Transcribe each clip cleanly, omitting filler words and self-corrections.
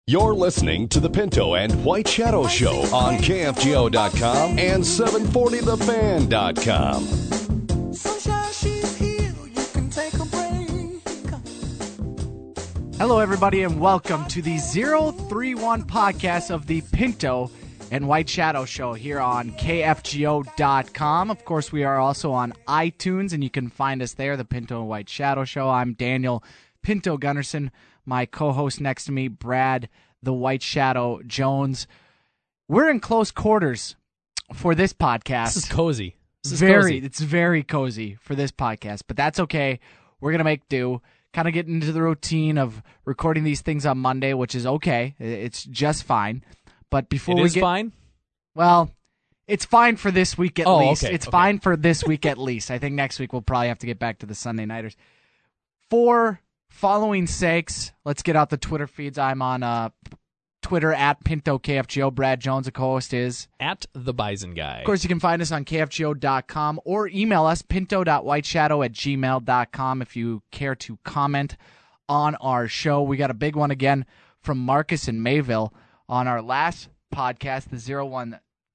You're listening to the Pinto and White Shadow Show on KFGO.com and 740thefan.com. Hello, everybody, and welcome to the 031 podcast of the Pinto and White Shadow Show here on KFGO.com. Of course, we are also on iTunes, and you can find us there, the Pinto and White Shadow Show. I'm Daniel Pinto Gunnarsson. My co-host next to me, Brad the White Shadow Jones. We're in close quarters for this podcast. This is cozy. It's very cozy for this podcast, but that's okay. We're going to make do. Kind of get into the routine of recording these things on Monday, which is okay. It's just fine. But before we get... fine? Well, it's fine for this week at least. Okay, it's fine for this week at least. I think next week we'll probably have to get back to the Sunday Nighters. For following sakes, let's get out the Twitter feeds. I'm on Twitter at PintoKFGO. Brad Jones, the co-host, is at the Bison Guy. Of course, you can find us on KFGO.com or email us, pinto.whiteshadow@gmail.com if you care to comment on our show. We got a big one again from Marcus in Mayville on our last podcast, the 030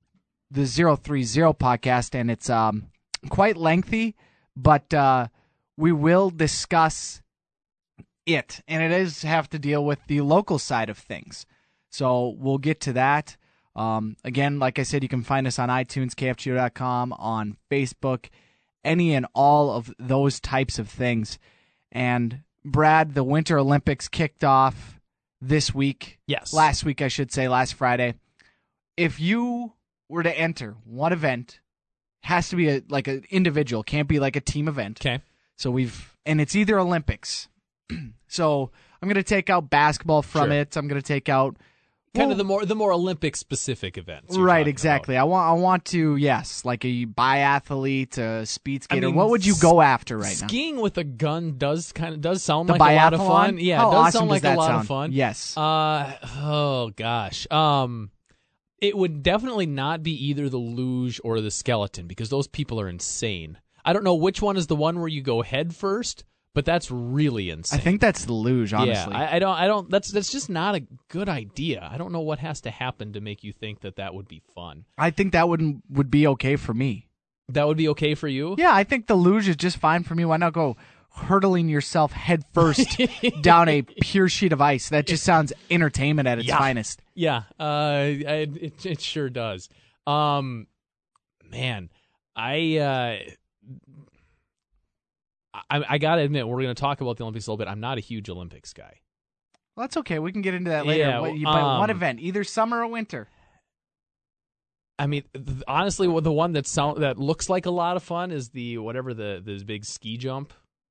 podcast, and it's quite lengthy, but we will discuss it, and it does have to deal with the local side of things. So we'll get to that. Again, like I said, you can find us on iTunes, KFGO.com, on Facebook, any and all of those types of things. And Brad, the Winter Olympics kicked off this week. Yes. Last week, I should say, last Friday. If you were to enter one event, has to be like an individual, can't be like a team event. Okay. So and it's either Olympics. So I'm going to take out basketball from it. I'm going to take out kind of the more Olympic specific events. Right, exactly. About. I want to, yes, like a biathlete, a speed skater. I mean, what would you go after right now? Skiing with a gun does sound like biathlon? a lot of fun. Yeah, How it does awesome sound like does that a lot sound? of fun. Yes. Oh gosh. It would definitely not be either the luge or the skeleton because those people are insane. I don't know which one is the one where you go head first. But that's really insane. I think that's the luge, honestly. Yeah, I don't. That's just not a good idea. I don't know what has to happen to make you think that would be fun. I think that would be okay for me. That would be okay for you? Yeah, I think the luge is just fine for me. Why not go hurtling yourself head first down a pure sheet of ice? That just sounds entertainment at its finest. Yeah, it sure does. Man, I got to admit, we're going to talk about the Olympics a little bit. I'm not a huge Olympics guy. Well, that's okay. We can get into that later. Yeah, but what event? Either summer or winter? I mean, honestly, the one that looks like a lot of fun is this big ski jump.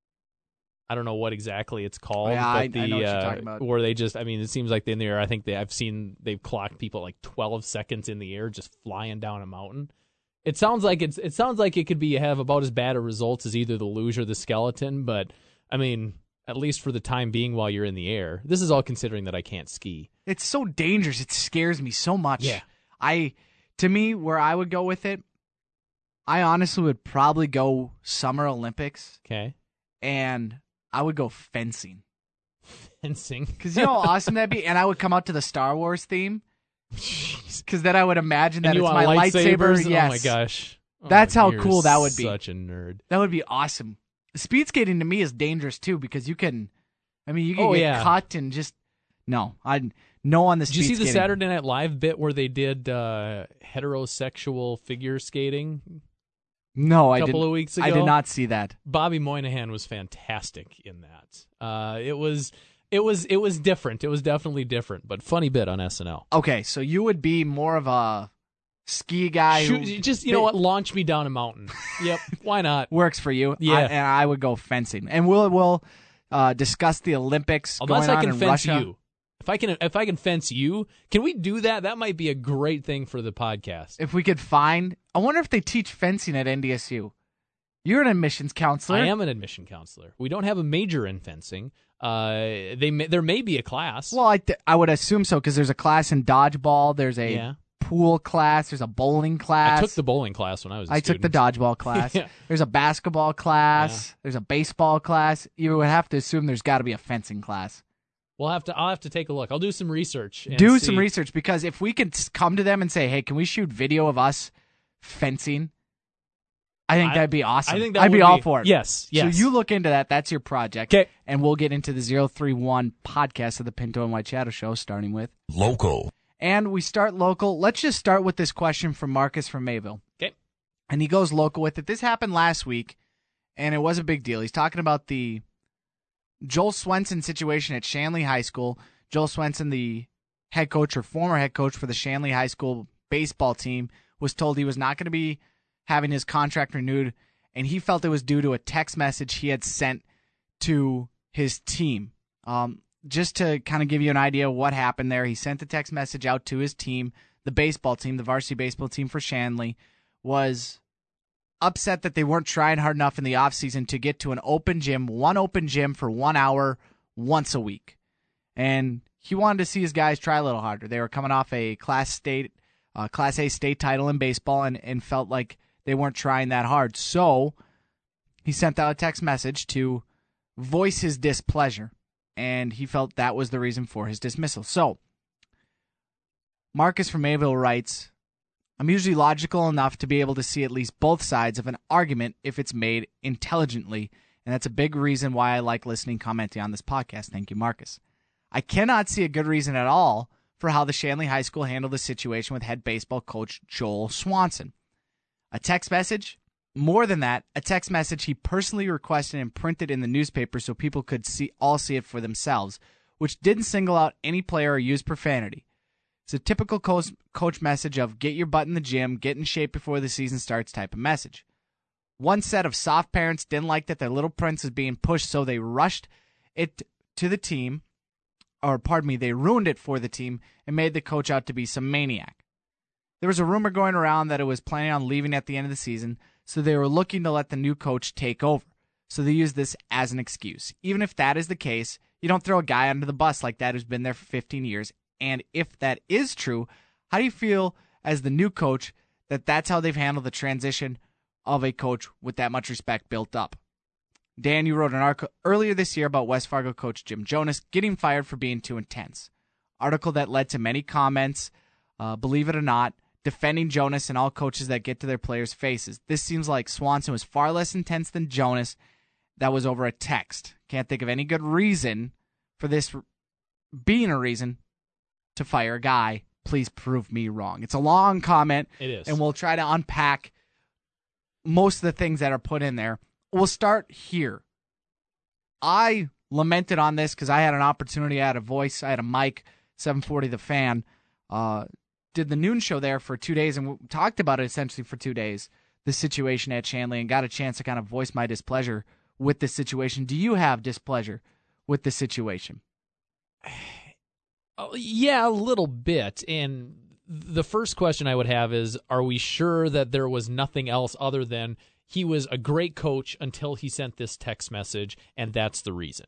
I don't know what exactly it's called. Yeah, but I know what you're talking about. Where they just, I mean, it seems like in the air, I think they've clocked people like 12 seconds in the air just flying down a mountain. It sounds like it could have about as bad a results as either the luge or the skeleton, but I mean, at least for the time being while you're in the air. This is all considering that I can't ski. It's so dangerous. It scares me so much. Yeah. To me, where I would go with it, I honestly would probably go Summer Olympics. Okay. And I would go fencing. Fencing? Because you know how awesome that'd be? And I would come out to the Star Wars theme. Because then I would imagine that it's my lightsaber. Yes. Oh my gosh. That's how cool that would be. Such a nerd. That would be awesome. Speed skating to me is dangerous too because you can get cut and just no on the speed skating. Did you see the Saturday Night Live bit where they did heterosexual figure skating? No, a couple of weeks ago. I did not see that. Bobby Moynihan was fantastic in that. It was different. It was definitely different, but funny bit on SNL. Okay, so you would be more of a ski guy. You know what? Launch me down a mountain. Yep, why not? Works for you. Yeah, and I would go fencing, and we'll discuss the Olympics. Unless going I can on in fence Russia. you. If I can fence you, can we do that? That might be a great thing for the podcast. If we could I wonder if they teach fencing at NDSU. You're an admissions counselor. I am an admission counselor. We don't have a major in fencing. There may be a class. Well, I would assume so because there's a class in dodgeball. There's a pool class. There's a bowling class. I took the bowling class when I was a student. I took the dodgeball class. Yeah. There's a basketball class. Yeah. There's a baseball class. You would have to assume there's got to be a fencing class. I'll have to take a look. I'll do some research. And Do see. some research, because if we could come to them and say, hey, can we shoot video of us fencing? I think that'd be awesome. I think that I'd would be all for it. Yes. So you look into that. That's your project. Okay. And we'll get into the 031 podcast of the Pinto and White Shadow Show, starting with Local. And we start local. Let's just start with this question from Marcus from Mayville. Okay. And he goes local with it. This happened last week, and it was a big deal. He's talking about the Joel Swenson situation at Shanley High School. Joel Swenson, the head coach or former head coach for the Shanley High School baseball team, was told he was not going to be having his contract renewed, and he felt it was due to a text message he had sent to his team. Just to kind of give you an idea of what happened there, he sent the text message out to his team. The baseball team, the varsity baseball team for Shanley, was upset that they weren't trying hard enough in the offseason to get to one open gym for 1 hour once a week. And he wanted to see his guys try a little harder. They were coming off a Class A state title in baseball and felt like they weren't trying that hard. So he sent out a text message to voice his displeasure, and he felt that was the reason for his dismissal. So Marcus from Mayville writes, I'm usually logical enough to be able to see at least both sides of an argument if it's made intelligently, and that's a big reason why I like listening, commenting on this podcast. Thank you, Marcus. I cannot see a good reason at all for how the Shanley High School handled the situation with head baseball coach Joel Swanson. A text message? More than that, a text message he personally requested and printed in the newspaper so people could all see it for themselves, which didn't single out any player or use profanity. It's a typical coach message of get your butt in the gym, get in shape before the season starts type of message. One set of soft parents didn't like that their little prince was being pushed, so they rushed it to the team, they ruined it for the team and made the coach out to be some maniac. There was a rumor going around that it was planning on leaving at the end of the season, so they were looking to let the new coach take over. So they used this as an excuse. Even if that is the case, you don't throw a guy under the bus like that who's been there for 15 years. And if that is true, how do you feel as the new coach that that's how they've handled the transition of a coach with that much respect built up? Dan, you wrote an article earlier this year about West Fargo coach Jim Jonas getting fired for being too intense. Article that led to many comments, believe it or not, defending Jonas and all coaches that get to their players' faces. This seems like Swanson was far less intense than Jonas. That was over a text. Can't think of any good reason for this being a reason to fire a guy. Please prove me wrong. It's a long comment. It is. And we'll try to unpack most of the things that are put in there. We'll start here. I lamented on this because I had an opportunity. I had a voice. I had a mic, 740 The Fan. Did the noon show there for 2 days and we talked about it essentially for 2 days, the situation at Shanley, and got a chance to kind of voice my displeasure with the situation. Do you have displeasure with the situation? Yeah, a little bit. And the first question I would have is, are we sure that there was nothing else other than he was a great coach until he sent this text message, and that's the reason?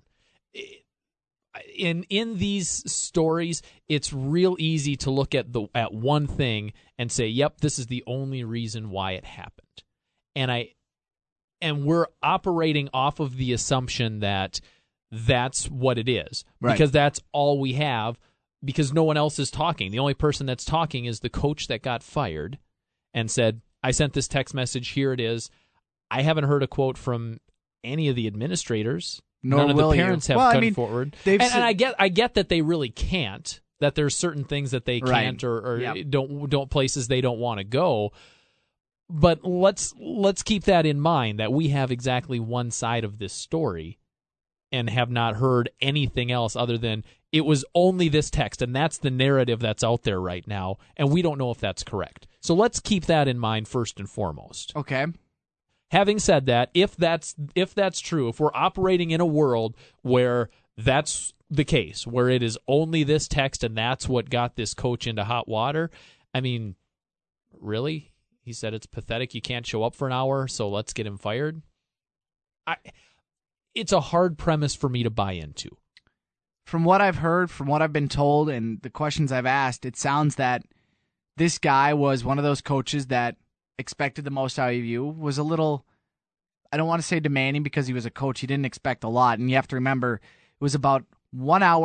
In these stories, it's real easy to look at one thing and say, "Yep, this is the only reason why it happened," and we're operating off of the assumption that that's what it is, right, because that's all we have. Because no one else is talking. The only person that's talking is the coach that got fired and said, "I sent this text message. Here it is." I haven't heard a quote from any of the administrators. None of the parents have come forward. And I get that they really can't, that there's certain things that they can't, or yep, don't places they don't want to go. But let's keep that in mind, that we have exactly one side of this story and have not heard anything else other than it was only this text, and that's the narrative that's out there right now, and we don't know if that's correct. So let's keep that in mind first and foremost. Okay. Having said that, if that's true, if we're operating in a world where that's the case, where it is only this text and that's what got this coach into hot water, I mean, really? He said it's pathetic you can't show up for an hour, so let's get him fired? It's a hard premise for me to buy into. From what I've heard, from what I've been told, and the questions I've asked, it sounds that this guy was one of those coaches that expected the most out of you, was a little, I don't want to say demanding because he was a coach. He didn't expect a lot. And you have to remember, it was about 1 hour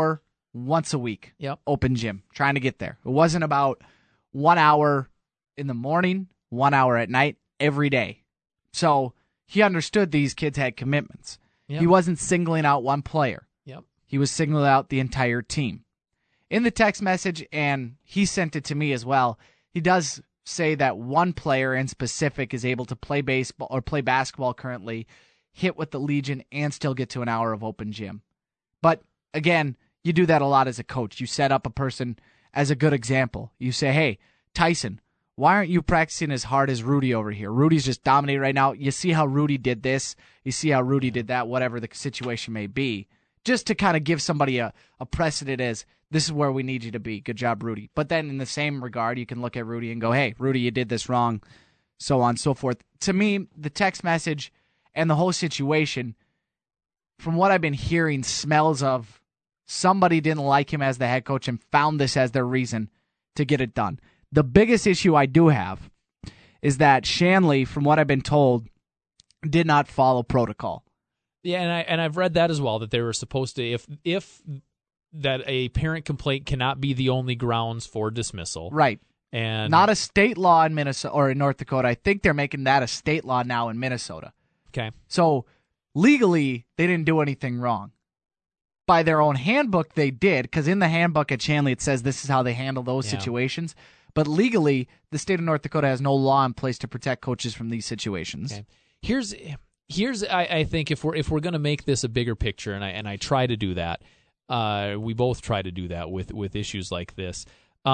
once a week. Yep. Open gym, trying to get there. It wasn't about 1 hour in the morning, 1 hour at night, every day. So he understood these kids had commitments. Yep. He wasn't singling out one player. Yep. He was singling out the entire team. In the text message, and he sent it to me as well, he does say that one player in specific is able to play baseball or play basketball currently, hit with the Legion, and still get to an hour of open gym. But again, you do that a lot as a coach. You set up a person as a good example. You say, hey, Tyson, why aren't you practicing as hard as Rudy over here? Rudy's just dominating right now. You see how Rudy did this. You see how Rudy did that, whatever the situation may be. Just to kind of give somebody a precedent as, this is where we need you to be. Good job, Rudy. But then in the same regard, you can look at Rudy and go, hey, Rudy, you did this wrong, so on and so forth. To me, the text message and the whole situation, from what I've been hearing, smells of somebody didn't like him as the head coach and found this as their reason to get it done. The biggest issue I do have is that Shanley, from what I've been told, did not follow protocol. Yeah, and I've read that as well, that they were supposed to, if that a parent complaint cannot be the only grounds for dismissal. Right. And not a state law in Minnesota or in North Dakota. I think they're making that a state law now in Minnesota. Okay. So legally, they didn't do anything wrong. By their own handbook, they did, because in the handbook at Shanley, it says this is how they handle those situations. But legally, the state of North Dakota has no law in place to protect coaches from these situations. Okay. Here's I think if we're going to make this a bigger picture, and I try to do that, we both try to do that with issues like this.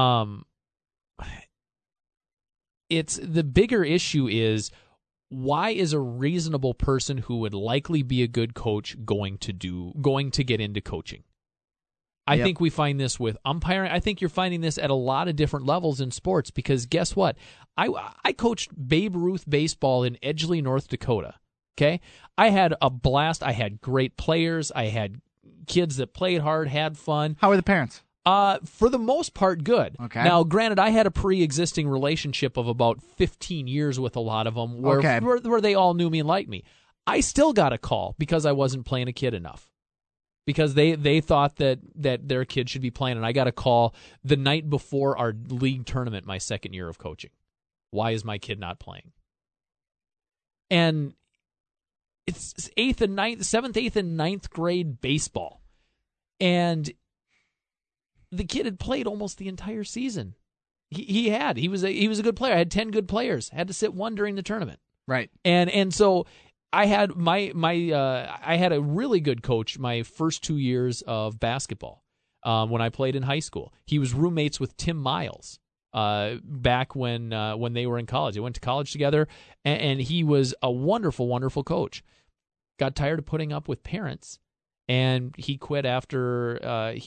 It's the bigger issue is, why is a reasonable person who would likely be a good coach going to get into coaching? I think we find this with umpiring. I think you're finding this at a lot of different levels in sports, because guess what? I coached Babe Ruth baseball in Edgeley, North Dakota. Okay? I had a blast. I had great players. I had kids that played hard, had fun. How were the parents? For the most part, good. Okay. Now, granted, I had a pre-existing relationship of about 15 years with a lot of them where they all knew me and liked me. I still got a call because I wasn't playing a kid enough. Because they thought that their kid should be playing, and I got a call the night before our league tournament, my second year of coaching. Why is my kid not playing? And it's 7th, 8th, and 9th grade baseball. And the kid had played almost the entire season. He was a good player. I had 10 good players. Had to sit one during the tournament. Right. And so I had I had a really good coach my first 2 years of basketball when I played in high school. He was roommates with Tim Miles back when they were in college. They went to college together, and he was a wonderful, wonderful coach. Got tired of putting up with parents, and he quit after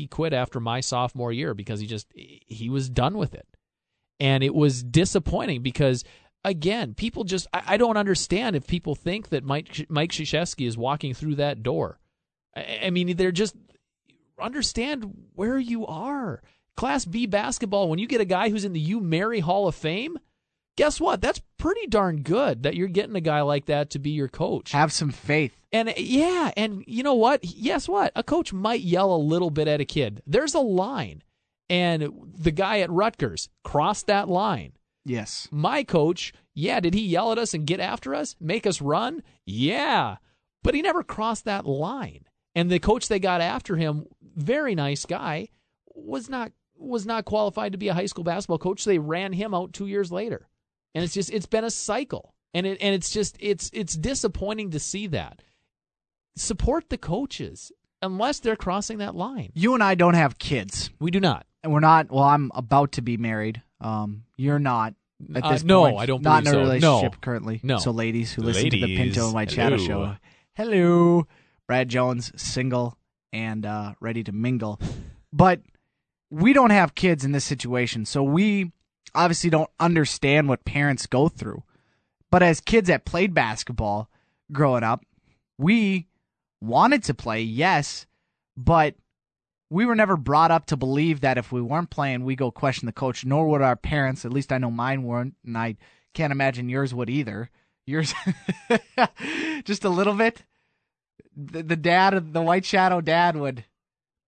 my sophomore year because he was done with it. And it was disappointing because, again, people just I don't understand if people think that Mike Krzyzewski is walking through that door. I mean, they're just understand where you are. Class B basketball, when you get a guy who's in the U Mary Hall of Fame, guess what? That's pretty darn good that you're getting a guy like that to be your coach. Have some faith. And yeah, and you know what? Guess what? A coach might yell a little bit at a kid. There's a line. And the guy at Rutgers crossed that line. Yes. My coach, did he yell at us and get after us? Make us run? Yeah. But he never crossed that line. And the coach they got after him, very nice guy, was not qualified to be a high school basketball coach, so they ran him out 2 years later. And it's been a cycle. And it's disappointing to see that. Support the coaches unless they're crossing that line. You and I don't have kids. We do not. And we're not, well, I'm about to be married. You're not at this no, point. I don't not believe in a so. relationship No. currently. No. So ladies who listen to the Pinto and White Hello. Shadow Show. Hello. Brad Jones, single and ready to mingle. But we don't have kids in this situation, so we obviously don't understand what parents go through. But as kids that played basketball growing up, we wanted to play, yes, but we were never brought up to believe that if we weren't playing, we go question the coach, nor would our parents. At least I know mine weren't, and I can't imagine yours would either. Yours, just a little bit. The White Shadow dad would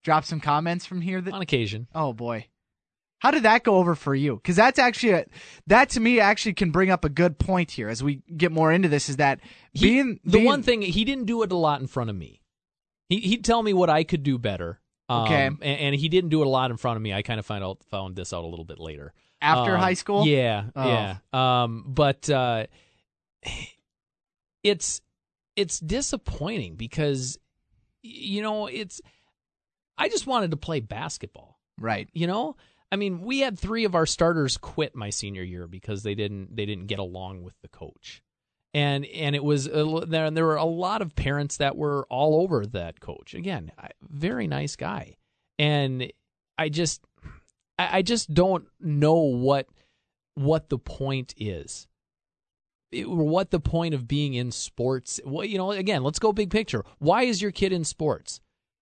drop some comments from here? On occasion. Oh boy, how did that go over for you? Because that's actually that to me actually can bring up a good point here as we get more into this. Is that one thing he didn't do it a lot in front of me. He'd tell me what I could do better. Okay, and he didn't do it a lot in front of me. I kind of found this out a little bit later. After high school? Yeah, yeah. But it's disappointing because, I just wanted to play basketball. Right. I mean, we had 3 of our starters quit my senior year because they didn't get along with the coach. And it was there were a lot of parents that were all over that coach. Again, very nice guy. And I just don't know what the point is. What the point of being in sports. Well, again, let's go big picture. Why is your kid in sports?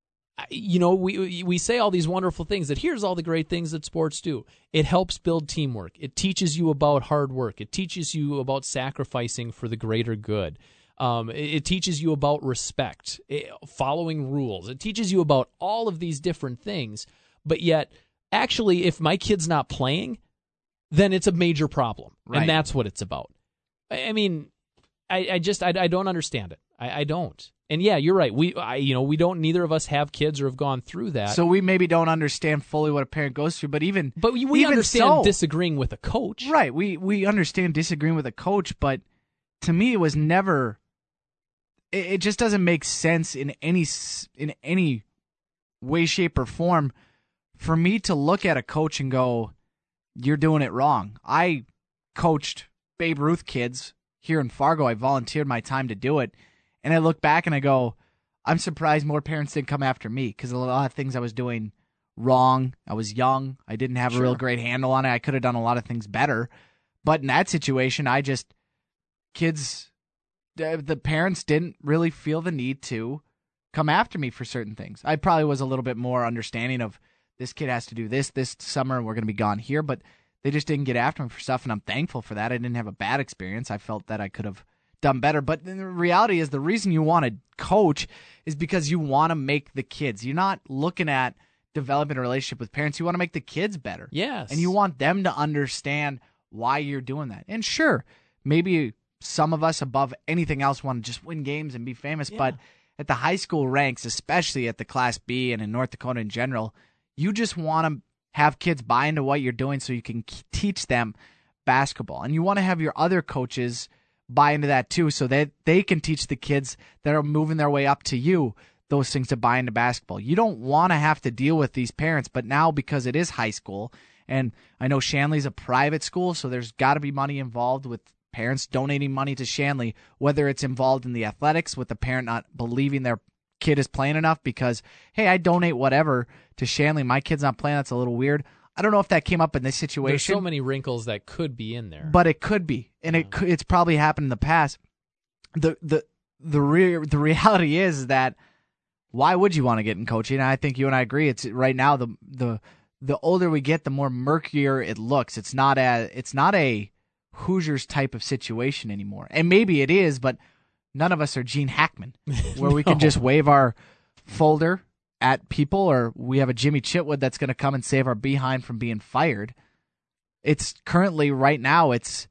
We say all these wonderful things that here's all the great things that sports do. It helps build teamwork. It teaches you about hard work. It teaches you about sacrificing for the greater good. It teaches you about respect, following rules. It teaches you about all of these different things. But yet, actually, if my kid's not playing, then it's a major problem. Right. And that's what it's about. I mean, I don't understand it. I don't. And yeah, you're right. We don't. Neither of us have kids or have gone through that. So we maybe don't understand fully what a parent goes through. But we understand disagreeing with a coach, right? We understand disagreeing with a coach, but to me, it was never. It just doesn't make sense in any way, shape, or form for me to look at a coach and go, "You're doing it wrong." I coached Babe Ruth kids here in Fargo. I volunteered my time to do it. And I look back and I go, I'm surprised more parents didn't come after me because a lot of things I was doing wrong. I was young. I didn't have a real great handle on it. I could have done a lot of things better. But in that situation, the parents didn't really feel the need to come after me for certain things. I probably was a little bit more understanding of this kid has to do this summer and we're going to be gone here. But they just didn't get after me for stuff, and I'm thankful for that. I didn't have a bad experience. I felt that I could have done better. But the reality is the reason you want to coach is because you want to make the kids. You're not looking at developing a relationship with parents. You want to make the kids better. Yes. And you want them to understand why you're doing that. And sure, maybe some of us above anything else want to just win games and be famous. Yeah. But at the high school ranks, especially at the Class B and in North Dakota in general, you just want to have kids buy into what you're doing so you can teach them basketball. And you want to have your other coaches buy into that too, so that they can teach the kids that are moving their way up to you those things to buy into basketball. You don't want to have to deal with these parents, but now because it is high school, and I know Shanley's a private school, so there's got to be money involved with parents donating money to Shanley, whether it's involved in the athletics with the parent not believing their kid is playing enough because, hey, I donate whatever to Shanley, my kid's not playing, that's a little weird. I don't know if that came up in this situation. There's so many wrinkles that could be in there, but it could be, and it's probably happened in the past. The reality is that why would you want to get in coaching? And I think you and I agree. It's right now the older we get, the more murkier it looks. It's not a Hoosiers type of situation anymore, and maybe it is, but none of us are Gene Hackman, where we can just wave our folder at people, or we have a Jimmy Chitwood that's going to come and save our behind from being fired. It's currently right now it's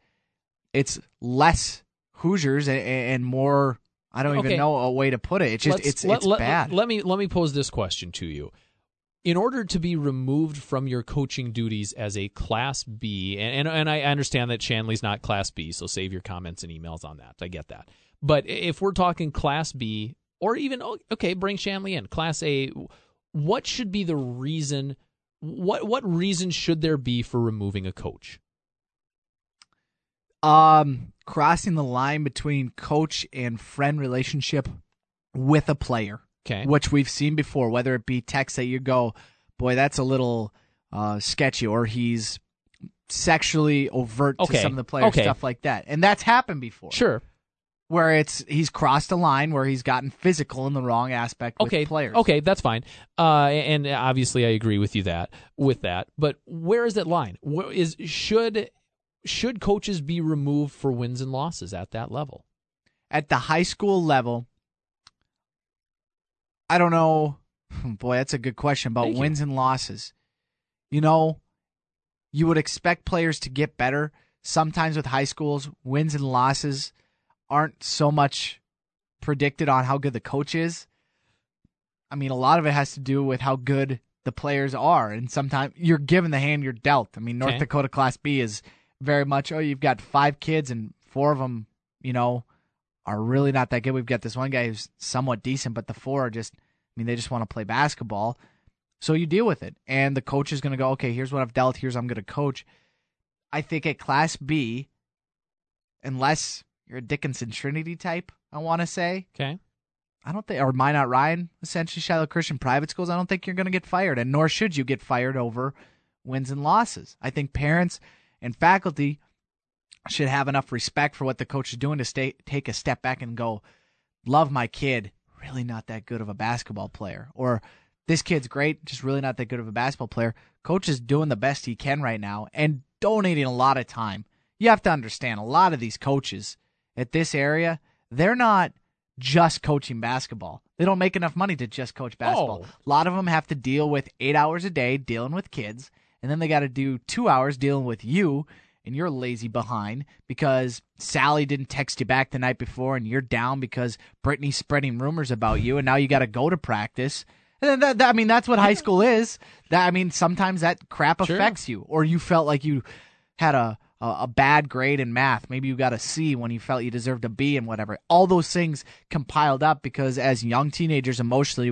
less Hoosiers and more. I don't even know a way to put it. It's just it's bad. Let me pose this question to you. In order to be removed from your coaching duties as a Class B, and I understand that Shanley's not Class B, so save your comments and emails on that. I get that. But if we're talking Class B, or even, okay, bring Shanley in, Class A, what should be the reason? What reason should there be for removing a coach? Crossing the line between coach and friend relationship with a player. Okay. Which we've seen before, whether it be texts that you go, boy, that's a little sketchy, or he's sexually overt to some of the players, stuff like that. And that's happened before. Sure. Where he's crossed a line where he's gotten physical in the wrong aspect with players. Okay, that's fine. And obviously I agree with you with that. But where is that line? Should coaches be removed for wins and losses at that level? At the high school level, I don't know Boy, that's a good question about Thank you. wins and losses. You know, you would expect players to get better. Sometimes with high schools, wins and losses aren't so much predicted on how good the coach is. I mean, a lot of it has to do with how good the players are. And sometimes you're given the hand you're dealt. I mean, North Okay. Dakota Class B is very much, you've got 5 kids and 4 of them, are really not that good. We've got this one guy who's somewhat decent, but the 4 are just, they just want to play basketball. So you deal with it. And the coach is going to go, okay, here's what I've dealt. Here's how I'm going to coach. I think at Class B, unless you're a Dickinson Trinity type, I want to say, Okay. I don't think, or Minot Ryan, essentially Shiloh Christian private schools, I don't think you're going to get fired, and nor should you get fired over wins and losses. I think parents and faculty should have enough respect for what the coach is doing to take a step back and go, love my kid, really not that good of a basketball player. Or this kid's great, just really not that good of a basketball player. Coach is doing the best he can right now and donating a lot of time. You have to understand, a lot of these coaches at this area, they're not just coaching basketball. They don't make enough money to just coach basketball. Oh. A lot of them have to deal with 8 hours a day dealing with kids, and then they got to do 2 hours dealing with you and you're lazy behind because Sally didn't text you back the night before and you're down because Brittany's spreading rumors about you and now you got to go to practice. And that's what high school is. Sometimes that crap Sure. affects you, or you felt like you had a bad grade in math. Maybe you got a C when you felt you deserved a B and whatever. All those things compiled up because as young teenagers, emotionally,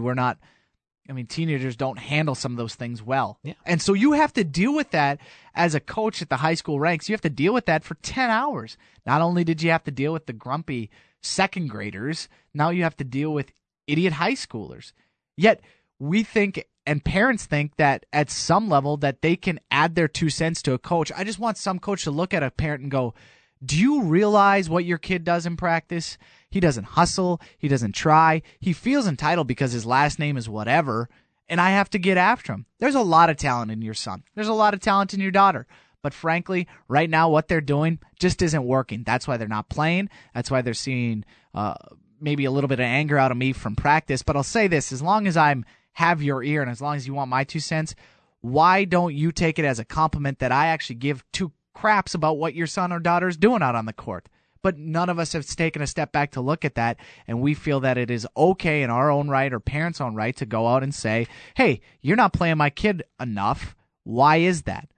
teenagers don't handle some of those things well. Yeah. And so you have to deal with that as a coach at the high school ranks. You have to deal with that for 10 hours. Not only did you have to deal with the grumpy second graders, now you have to deal with idiot high schoolers. Yet we think, and parents think, that at some level that they can add their 2 cents to a coach. I just want some coach to look at a parent and go, do you realize what your kid does in practice? He doesn't hustle. He doesn't try. He feels entitled because his last name is whatever, and I have to get after him. There's a lot of talent in your son. There's a lot of talent in your daughter. But frankly, right now what they're doing just isn't working. That's why they're not playing. That's why they're seeing maybe a little bit of anger out of me from practice. But I'll say this, as long as I have your ear and as long as you want my 2 cents, why don't you take it as a compliment that I actually give 2 craps about what your son or daughter is doing out on the court? But none of us have taken a step back to look at that, and we feel that it is okay in our own right or parents' own right to go out and say, hey, you're not playing my kid enough. Why is that?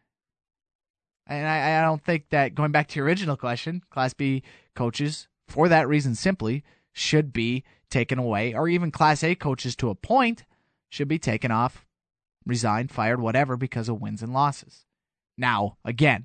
And I don't think that, going back to your original question, Class B coaches, for that reason simply, should be taken away, or even Class A coaches to a point should be taken off, resigned, fired, whatever, because of wins and losses. Now, again,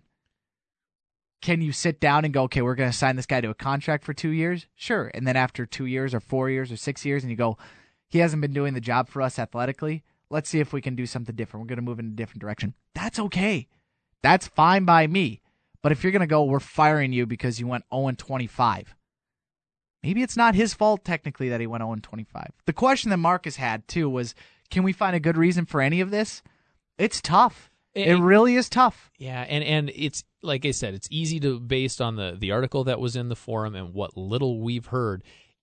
can you sit down and go, okay, we're going to sign this guy to a contract for 2 years? Sure. And then after 2 years or 4 years or 6 years, and you go, he hasn't been doing the job for us athletically. Let's see if we can do something different. We're going to move in a different direction. That's okay. That's fine by me. But if you're going to go, we're firing you because you went 0-25. Maybe it's not his fault technically that he went 0-25. The question that Marcus had too was, can we find a good reason for any of this? It's tough. It really is tough. Yeah, and it's, like I said, it's easy to, based on the article that was in the forum and what little we've heard,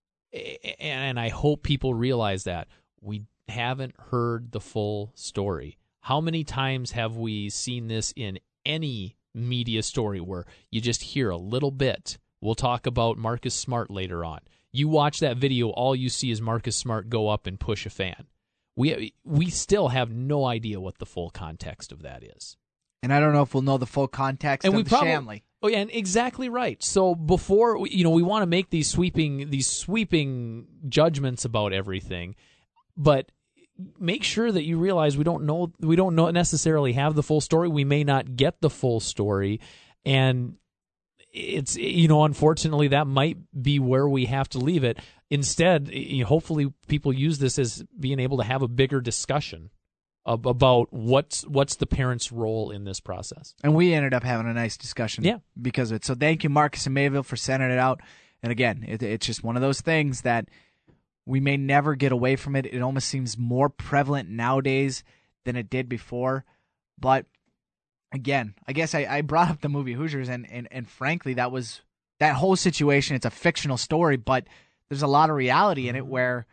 and I hope people realize that we haven't heard the full story. How many times have we seen this in any media story where you just hear a little bit? We'll talk about Marcus Smart later on. You watch that video, all you see is Marcus Smart go up and push a fan. We still have no idea what the full context of that is. And I don't know if we'll know the full context of the Shanley. Oh yeah, and exactly right. So before we want to make these sweeping judgments about everything, but make sure that you realize we don't necessarily have the full story. We may not get the full story, and it's unfortunately that might be where we have to leave it. Instead, hopefully people use this as being able to have a bigger discussion about what's the parent's role in this process. And we ended up having a nice discussion because of it. So thank you, Marcus and Mayville, for sending it out. And again, it's just one of those things that we may never get away from it. It almost seems more prevalent nowadays than it did before. But again, I guess I brought up the movie Hoosiers, and frankly, that whole situation, it's a fictional story, but there's a lot of reality in it where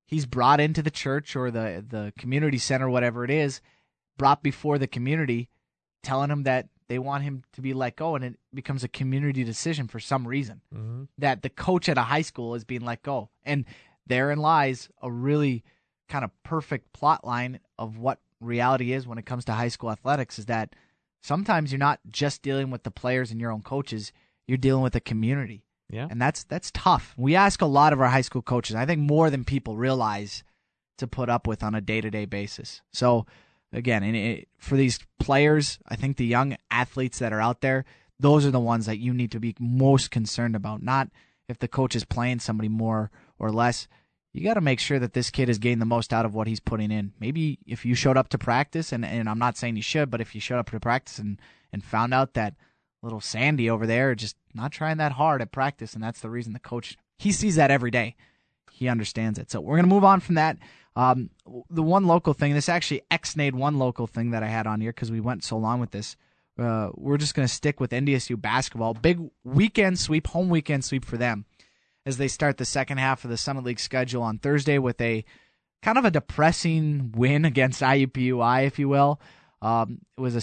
he's brought into the church or the community center, whatever it is, brought before the community, telling him that they want him to be let go, and it becomes a community decision for some reason. Mm-hmm. That the coach at a high school is being let go. And therein lies a really kind of perfect plot line of what reality is when it comes to high school athletics, is that sometimes you're not just dealing with the players and your own coaches, you're dealing with the community. Yeah. And that's tough. We ask a lot of our high school coaches, I think more than people realize, to put up with on a day-to-day basis. So, again, for these players, I think the young athletes that are out there, those are the ones that you need to be most concerned about, not if the coach is playing somebody more or less. You got to make sure that this kid is getting the most out of what he's putting in. Maybe if you showed up to practice, and I'm not saying you should, but if you showed up to practice and found out that little Sandy over there just not trying that hard at practice, and that's the reason the coach, he sees that every day. He understands it. So we're going to move on from that. The one local thing, this actually ex-nayed one local thing that I had on here because we went so long with this. We're just going to stick with NDSU basketball. Big weekend sweep, home weekend sweep for them as they start the second half of the Summit League schedule on Thursday with a kind of a depressing win against IUPUI, if you will. It was a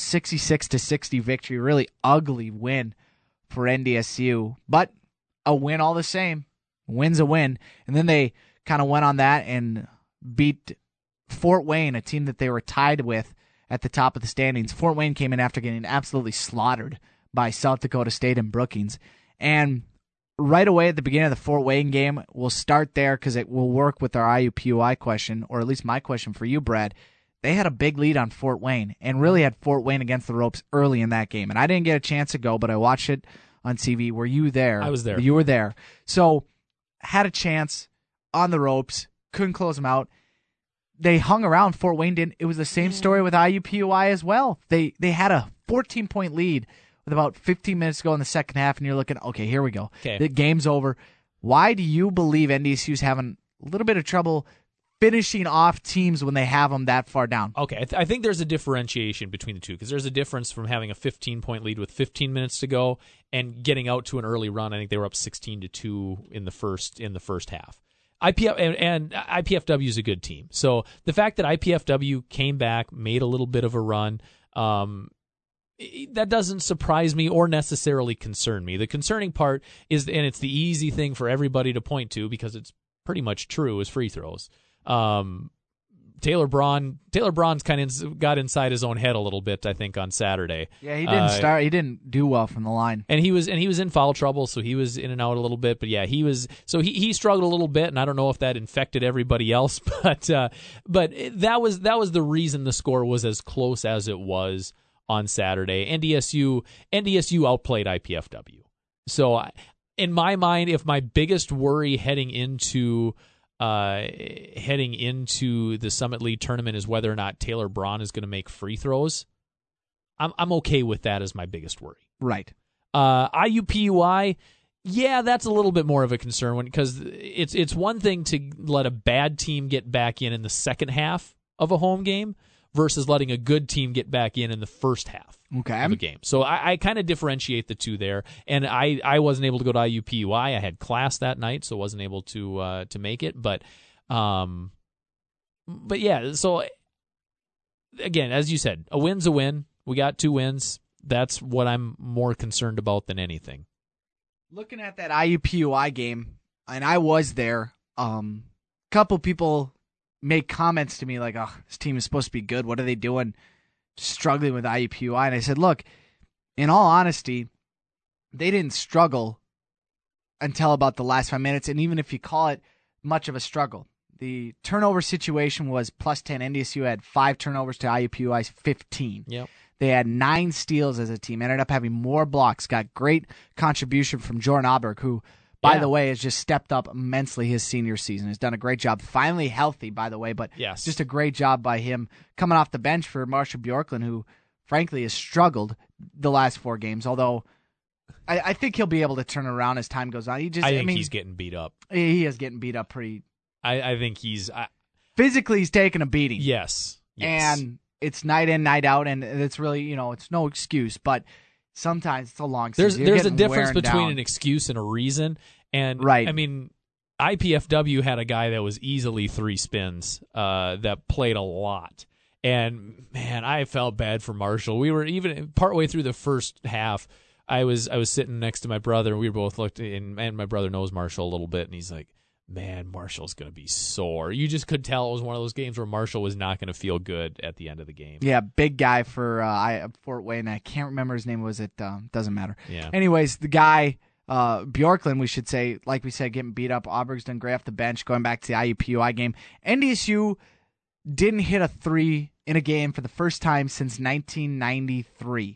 66-60 victory, really ugly win for NDSU, but a win all the same. Win's a win. And then they kind of went on that and beat Fort Wayne, a team that they were tied with at the top of the standings. Fort Wayne came in after getting absolutely slaughtered by South Dakota State and Brookings. And right away at the beginning of the Fort Wayne game, we'll start there because it will work with our IUPUI question, or at least my question for you, Brad. They had a big lead on Fort Wayne and really had Fort Wayne against the ropes early in that game. And I didn't get a chance to go, but I watched it on TV. Were you there? I was there. You were there. So had a chance on the ropes, couldn't close them out. They hung around. Fort Wayne didn't. It was the same story with IUPUI as well. They had a 14-point lead with about 15 minutes to go in the second half, and you're looking, okay, here we go. Okay. The game's over. Why do you believe NDSU's having a little bit of trouble finishing off teams when they have them that far down? Okay, I think there's a differentiation between the two because there's a difference from having a 15-point lead with 15 minutes to go and getting out to an early run. I think they were up 16-2 in the first half. IPFW is a good team, so the fact that IPFW came back, made a little bit of a run, that doesn't surprise me or necessarily concern me. The concerning part is, and it's the easy thing for everybody to point to because it's pretty much true, is free throws. Taylor Braun's kind of got inside his own head a little bit, I think, on Saturday. Yeah, he didn't start. He didn't do well from the line, and he was in foul trouble, so he was in and out a little bit. But yeah, he struggled a little bit, and I don't know if that infected everybody else, but that was the reason the score was as close as it was on Saturday. NDSU outplayed IPFW. So in my mind, if my biggest worry heading into the Summit League tournament is whether or not Taylor Braun is going to make free throws, I'm okay with that as my biggest worry. Right. IUPUI, yeah, that's a little bit more of a concern because it's one thing to let a bad team get back in the second half of a home game versus letting a good team get back in the first half of a game. So I kind of differentiate the two there. And I wasn't able to go to IUPUI. I had class that night, so wasn't able to make it. But yeah, so again, as you said, a win's a win. We got 2 wins. That's what I'm more concerned about than anything. Looking at that IUPUI game, and I was there, couple people make comments to me like, oh, this team is supposed to be good. What are they doing struggling with IUPUI? And I said, look, in all honesty, they didn't struggle until about the last 5 minutes. And even if you call it much of a struggle, the turnover situation was plus 10. NDSU had 5 turnovers to IUPUI's 15. Yep. They had 9 steals as a team, ended up having more blocks, got great contribution from Jordan Auberg, who, by the way, has just stepped up immensely his senior season. Has done a great job. Finally healthy, by the way, but yes, just a great job by him coming off the bench for Marshall Bjorklund, who, frankly, has struggled the last 4 games, although I think he'll be able to turn around as time goes on. I think he's getting beat up. He is getting beat up pretty. I think he's... physically, he's taking a beating. Yes. And it's night in, night out, and it's really, it's no excuse, but sometimes it's a long season. There's a difference between an excuse and a reason, and right. I mean, IPFW had a guy that was easily 3 spins that played a lot. And, man, I felt bad for Marshall. We were even partway through the first half, I was sitting next to my brother, and we both looked, and my brother knows Marshall a little bit, and he's like, man, Marshall's going to be sore. You just could tell it was one of those games where Marshall was not going to feel good at the end of the game. Yeah, big guy for Fort Wayne. I can't remember his name. Was it? Doesn't matter. Yeah. Anyways, the guy, Bjorklund, we should say, like we said, getting beat up. Auberg's done great off the bench, going back to the IUPUI game. NDSU didn't hit a 3 in a game for the first time since 1993.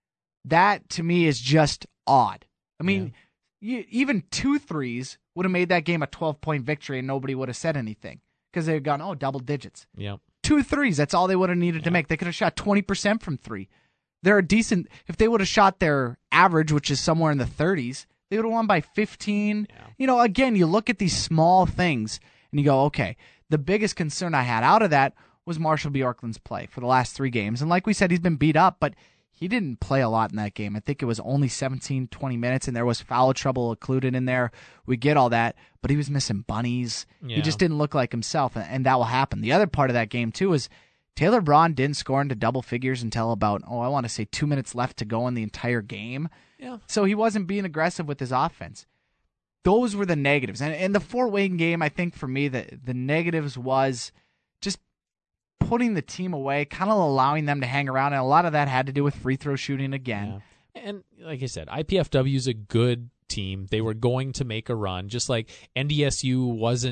That, to me, is just odd. I mean, even 2 threes would have made that game a 12-point victory, and nobody would have said anything because they had gone, double digits. Yep. 2 threes, that's all they would have needed to make. They could have shot 20% from 3. They're a decent, if they would have shot their average, which is somewhere in the 30s, they would have won by 15. Yeah. Again, you look at these small things, and you go, okay, the biggest concern I had out of that was Marshall Bjorklund's play for the last 3 games. And like we said, he's been beat up, but he didn't play a lot in that game. I think it was only 17, 20 minutes, and there was foul trouble included in there. We get all that, but he was missing bunnies. Yeah. He just didn't look like himself, and that will happen. The other part of that game, too, is Taylor Braun didn't score into double figures until about, I want to say 2 minutes left to go in the entire game. Yeah. So he wasn't being aggressive with his offense. Those were the negatives. And in the Fort Wayne game, I think for me, the negatives was just putting the team away, kind of allowing them to hang around, and a lot of that had to do with free throw shooting again. Yeah. And like I said, IPFW is a good team. They were going to make a run, just like NDSU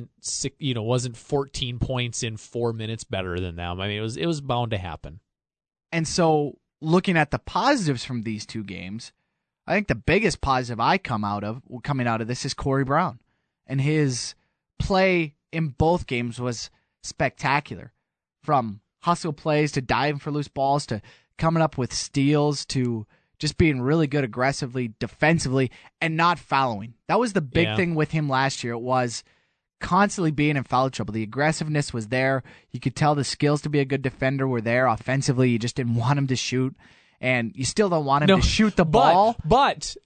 wasn't 14 points in 4 minutes better than them. I mean, it was bound to happen. And so, looking at the positives from these 2 games, I think the biggest positive coming out of this is Corey Brown, and his play in both games was spectacular. From hustle plays to diving for loose balls to coming up with steals to just being really good aggressively, defensively, and not fouling. That was the big thing with him last year. It was constantly being in foul trouble. The aggressiveness was there. You could tell the skills to be a good defender were there. Offensively, you just didn't want him to shoot. And you still don't want him to shoot the ball. But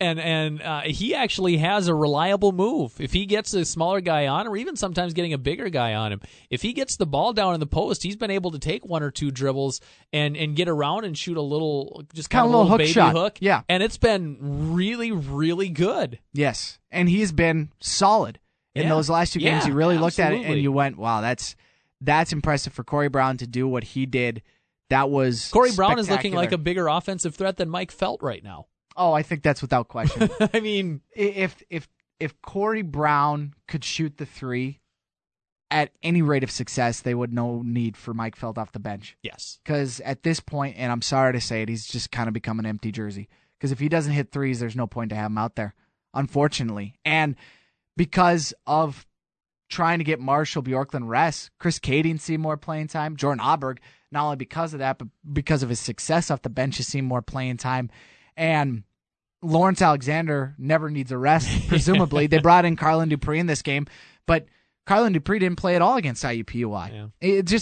he actually has a reliable move. If he gets a smaller guy on, or even sometimes getting a bigger guy on him, if he gets the ball down in the post, he's been able to take 1 or 2 dribbles and get around and shoot a little, just kind of a little hook baby shot. Hook. Yeah. And it's been really, really good. Yes. And he's been solid. In those last 2 games, you really looked at it and you went, wow, that's impressive for Corey Brown to do what he did. That was Corey Brown is looking like a bigger offensive threat than Mike Felt right now. Oh, I think that's without question. I mean, if Corey Brown could shoot the 3 at any rate of success, they would no need for Mike Felt off the bench. Yes. Because at this point, and I'm sorry to say it, he's just kind of become an empty jersey. Because if he doesn't hit 3s, there's no point to have him out there, unfortunately. And because of trying to get Marshall Bjorklund rest, Chris Kading see more playing time. Jordan Auberg, not only because of that, but because of his success off the bench, has seen more playing time. And Lawrence Alexander never needs a rest, presumably. They brought in Carlin Dupree in this game, but Carlin Dupree didn't play at all against IUPUI.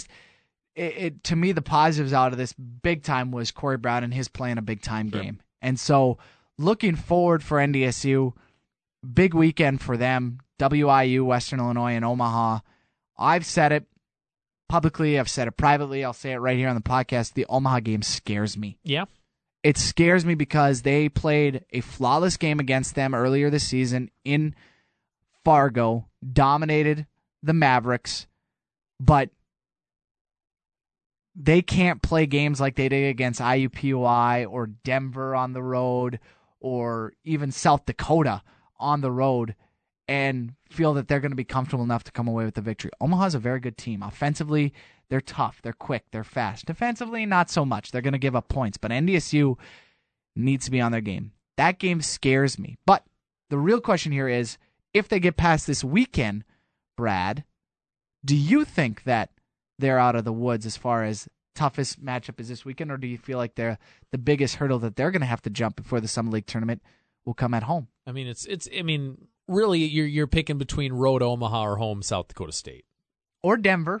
Yeah. To me, the positives out of this big time was Corey Brown and his playing a big time game. And so looking forward for NDSU, big weekend for them. WIU, Western Illinois, and Omaha. I've said it publicly. I've said it privately. I'll say it right here on the podcast. The Omaha game scares me. Yeah. It scares me because they played a flawless game against them earlier this season in Fargo, dominated the Mavericks, but they can't play games like they did against IUPUI or Denver on the road or even South Dakota on the road and feel that they're going to be comfortable enough to come away with the victory. Omaha's a very good team. Offensively, they're tough, they're quick, they're fast. Defensively, not so much. They're going to give up points, but NDSU needs to be on their game. That game scares me. But the real question here is, if they get past this weekend, Brad, do you think that they're out of the woods as far as toughest matchup is this weekend, or do you feel like they're the biggest hurdle that they're going to have to jump before the Summer League tournament will come at home? I mean, really, you're picking between road Omaha or home South Dakota State or Denver.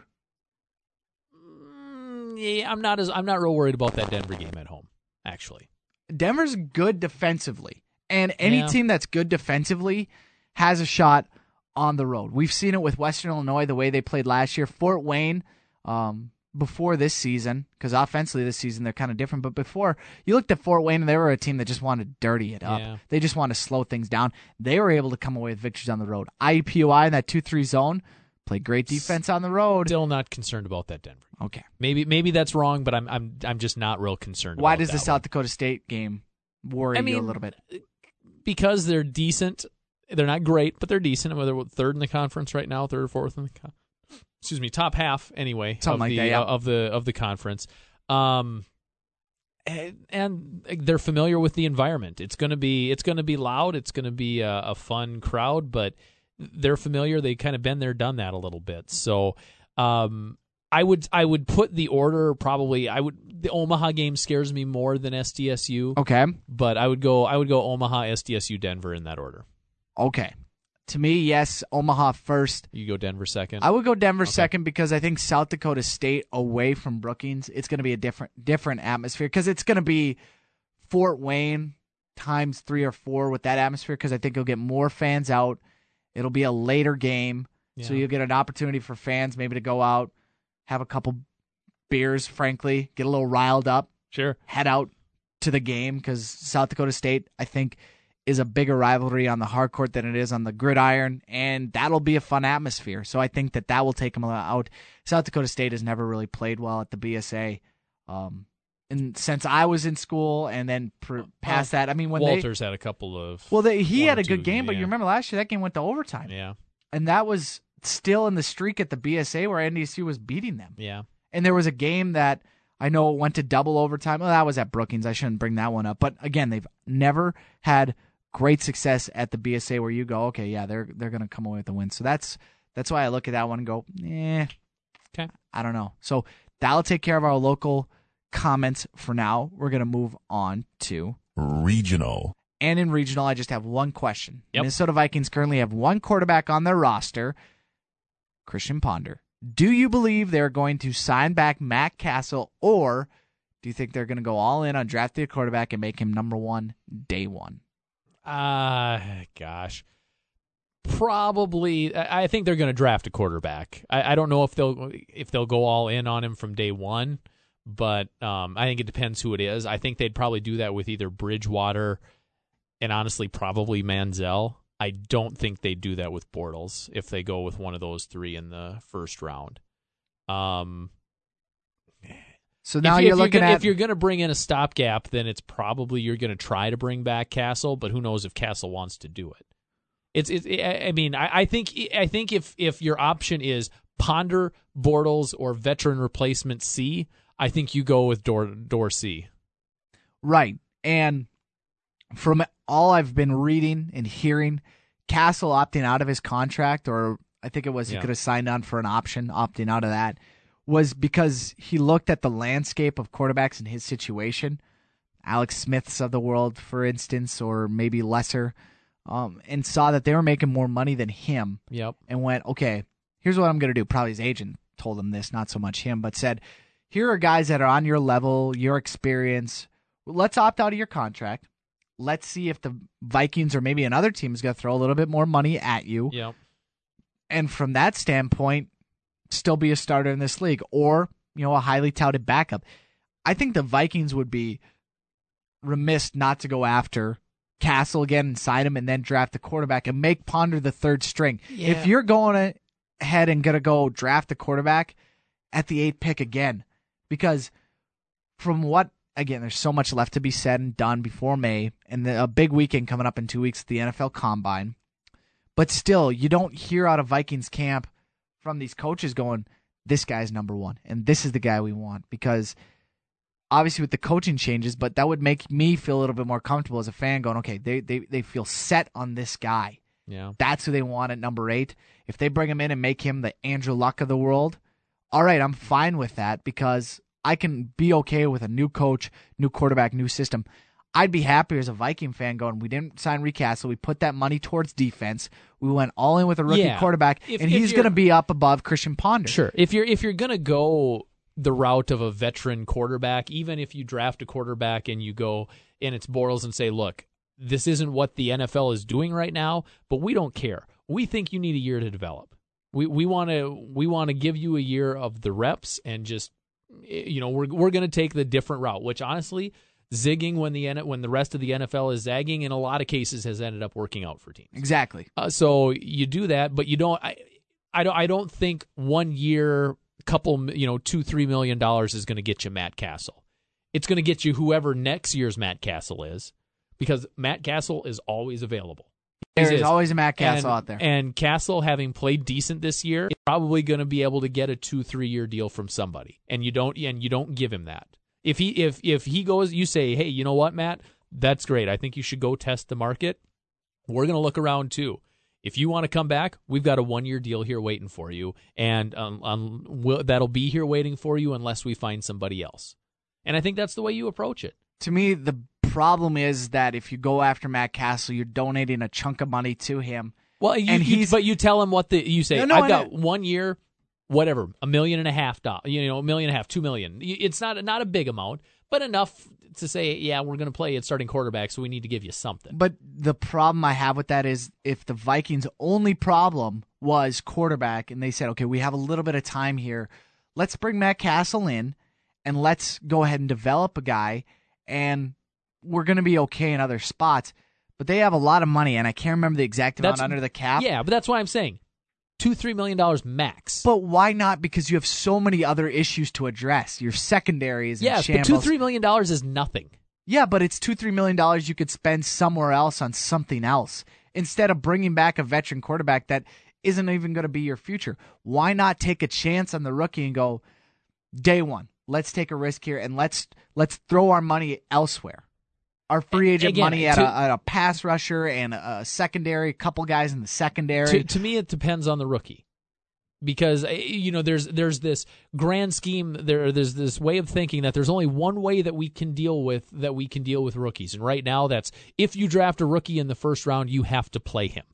Yeah, I'm not real worried about that Denver game at home. Actually, Denver's good defensively, and any team that's good defensively has a shot on the road. We've seen it with Western Illinois, the way they played last year. Fort Wayne, before this season, because offensively this season they're kind of different, but before, you looked at Fort Wayne and they were a team that just wanted to dirty it up. Yeah. They just wanted to slow things down. They were able to come away with victories on the road. IUPUI in that 2-3 zone played great defense on the road. Still not concerned about that Denver. Okay. Maybe that's wrong, but I'm just not real concerned. Why about does that the South one. Dakota State game worry you a little bit? Because they're decent. They're not great, but they're decent. Whether they're third in the conference right now, third or fourth in the top half anyway. Something like that, yeah. of the conference. And they're familiar with the environment. It's gonna be loud. It's gonna be a fun crowd, but they're familiar. They kind of been there, done that a little bit. So I would put the order probably. The Omaha game scares me more than SDSU. Okay. But I would go Omaha, SDSU, Denver in that order. Okay. To me, yes, Omaha first. You go Denver second. I would go Denver second because I think South Dakota State away from Brookings, it's going to be a different atmosphere because it's going to be Fort Wayne times 3 or 4 with that atmosphere because I think you'll get more fans out. It'll be a later game, so you'll get an opportunity for fans maybe to go out, have a couple beers, frankly, get a little riled up. Sure. Head out to the game because South Dakota State, I think, is a bigger rivalry on the hard court than it is on the gridiron, and that'll be a fun atmosphere. So I think that will take them out. South Dakota State has never really played well at the BSA. And since I was in school, and then past that, I mean, when Walters had a couple of he had a good game, but you remember last year that game went to overtime. Yeah, and that was still in the streak at the BSA where NDSU was beating them. Yeah, and there was a game that I know went to double overtime. Well, that was at Brookings. I shouldn't bring that one up, but again, they've never had great success at the BSA where you go, okay, yeah, they're going to come away with the win. So that's why I look at that one and go, okay, I don't know. So that'll take care of our local comments for now. We're going to move on to regional. And in regional, I just have one question. Yep. Minnesota Vikings currently have one quarterback on their roster, Christian Ponder. Do you believe they're going to sign back Matt Castle, or do you think they're going to go all in on drafting a quarterback and make him number 1 day 1? Gosh. Probably. I think they're going to draft a quarterback. I don't know if they'll go all in on him from day 1. But I think it depends who it is. I think they'd probably do that with either Bridgewater and honestly probably Manziel. I don't think they'd do that with Bortles if they go with one of those 3 in the first round. So now you're looking at... If you're going to bring in a stopgap, then it's probably you're going to try to bring back Castle, but who knows if Castle wants to do it. I think if your option is Ponder, Bortles, or veteran replacement C, I think you go with Dorsey. Right. And from all I've been reading and hearing, Castle opting out of his contract, or I think it was he could have signed on for an option, opting out of that, was because he looked at the landscape of quarterbacks in his situation, Alex Smiths of the world, for instance, or maybe lesser, and saw that they were making more money than him. Yep. And went, okay, here's what I'm going to do. Probably his agent told him this, not so much him, but said, here are guys that are on your level, your experience. Let's opt out of your contract. Let's see if the Vikings or maybe another team is going to throw a little bit more money at you. Yep. And from that standpoint, still be a starter in this league, or a highly touted backup. I think the Vikings would be remiss not to go after Castle again and sign him and then draft the quarterback and make Ponder the third string. Yeah. If you're going ahead and going to go draft the quarterback at the 8th pick again, because from what, again, there's so much left to be said and done before May, and a big weekend coming up in 2 weeks at the NFL Combine. But still, you don't hear out of Vikings camp from these coaches going, this guy's number 1, and this is the guy we want. Because obviously with the coaching changes, but that would make me feel a little bit more comfortable as a fan going, okay, they feel set on this guy. Yeah. That's who they want at number 8. If they bring him in and make him the Andrew Luck of the world, all right, I'm fine with that because I can be okay with a new coach, new quarterback, new system. I'd be happier as a Viking fan going, we didn't sign Reed Castle. We put that money towards defense. We went all in with a rookie quarterback, and he's going to be up above Christian Ponder. Sure. If you're going to go the route of a veteran quarterback, even if you draft a quarterback and you go and it's Bortles and say, look, this isn't what the NFL is doing right now, but we don't care. we think you need a year to develop. We want to give you a year of the reps and just, we're going to take the different route, which honestly, zigging when the rest of the NFL is zagging in a lot of cases has ended up working out for teams. Exactly. So you do that, but you don't. I don't think 1 year, $2-3 million is going to get you Matt Castle. It's going to get you whoever next year's Matt Castle is, because Matt Castle is always available. There's always a Matt Castle out there. And Castle, having played decent this year, is probably going to be able to get a 2-3 year deal from somebody, and you don't give him that. If he goes, you say, hey, you know what, Matt, that's great. I think you should go test the market. We're going to look around too. If you want to come back, we've got a 1 year deal here waiting for you, and that'll be here waiting for you unless we find somebody else. And I think that's the way you approach it. To me, the problem is that if you go after Matt Castle, you're donating a chunk of money to him. Well, but you tell him you say. I've got 1 year, whatever, $1.5 million, $1.5 million, $2 million. It's not a big amount, but enough to say, yeah, we're going to play at starting quarterback, so we need to give you something. But the problem I have with that is if the Vikings' only problem was quarterback, and they said, okay, we have a little bit of time here, let's bring Matt Castle in, and let's go ahead and develop a guy, and we're going to be okay in other spots. But they have a lot of money, and I can't remember the exact amount under the cap. Yeah, but that's why I'm saying $2-3 million max. But why not? Because you have so many other issues to address. Your secondary is in shambles. But $2-3 million is nothing. Yeah, but it's $2-3 million you could spend somewhere else on something else instead of bringing back a veteran quarterback that isn't even going to be your future. Why not take a chance on the rookie and go, day one, let's take a risk here and let's throw our money elsewhere. Our free agent money at a pass rusher and a secondary, a couple guys in the secondary. To me, it depends on the rookie, because there's this grand scheme. There's this way of thinking that there's only one way that we can deal with rookies, and right now that's if you draft a rookie in the first round, you have to play him.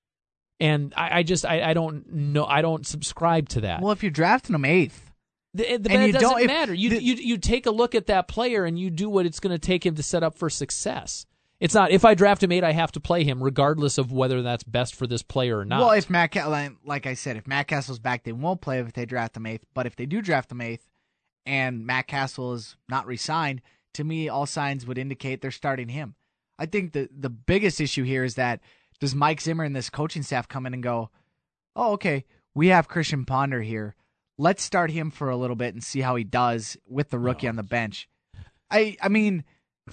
And I don't know. I don't subscribe to that. Well, if you're drafting him 8th. It doesn't matter. You take a look at that player and you do what it's going to take him to set up for success. It's not, if I draft him 8, I have to play him regardless of whether that's best for this player or not. Well, if like I said, if Matt Castle's back, they won't play if they draft him 8th. But if they do draft him 8th and Matt Castle is not re-signed, to me, all signs would indicate they're starting him. I think the biggest issue here is that does Mike Zimmer and this coaching staff come in and go, oh, okay, we have Christian Ponder here. Let's start him for a little bit and see how he does with the rookie on the bench. I mean,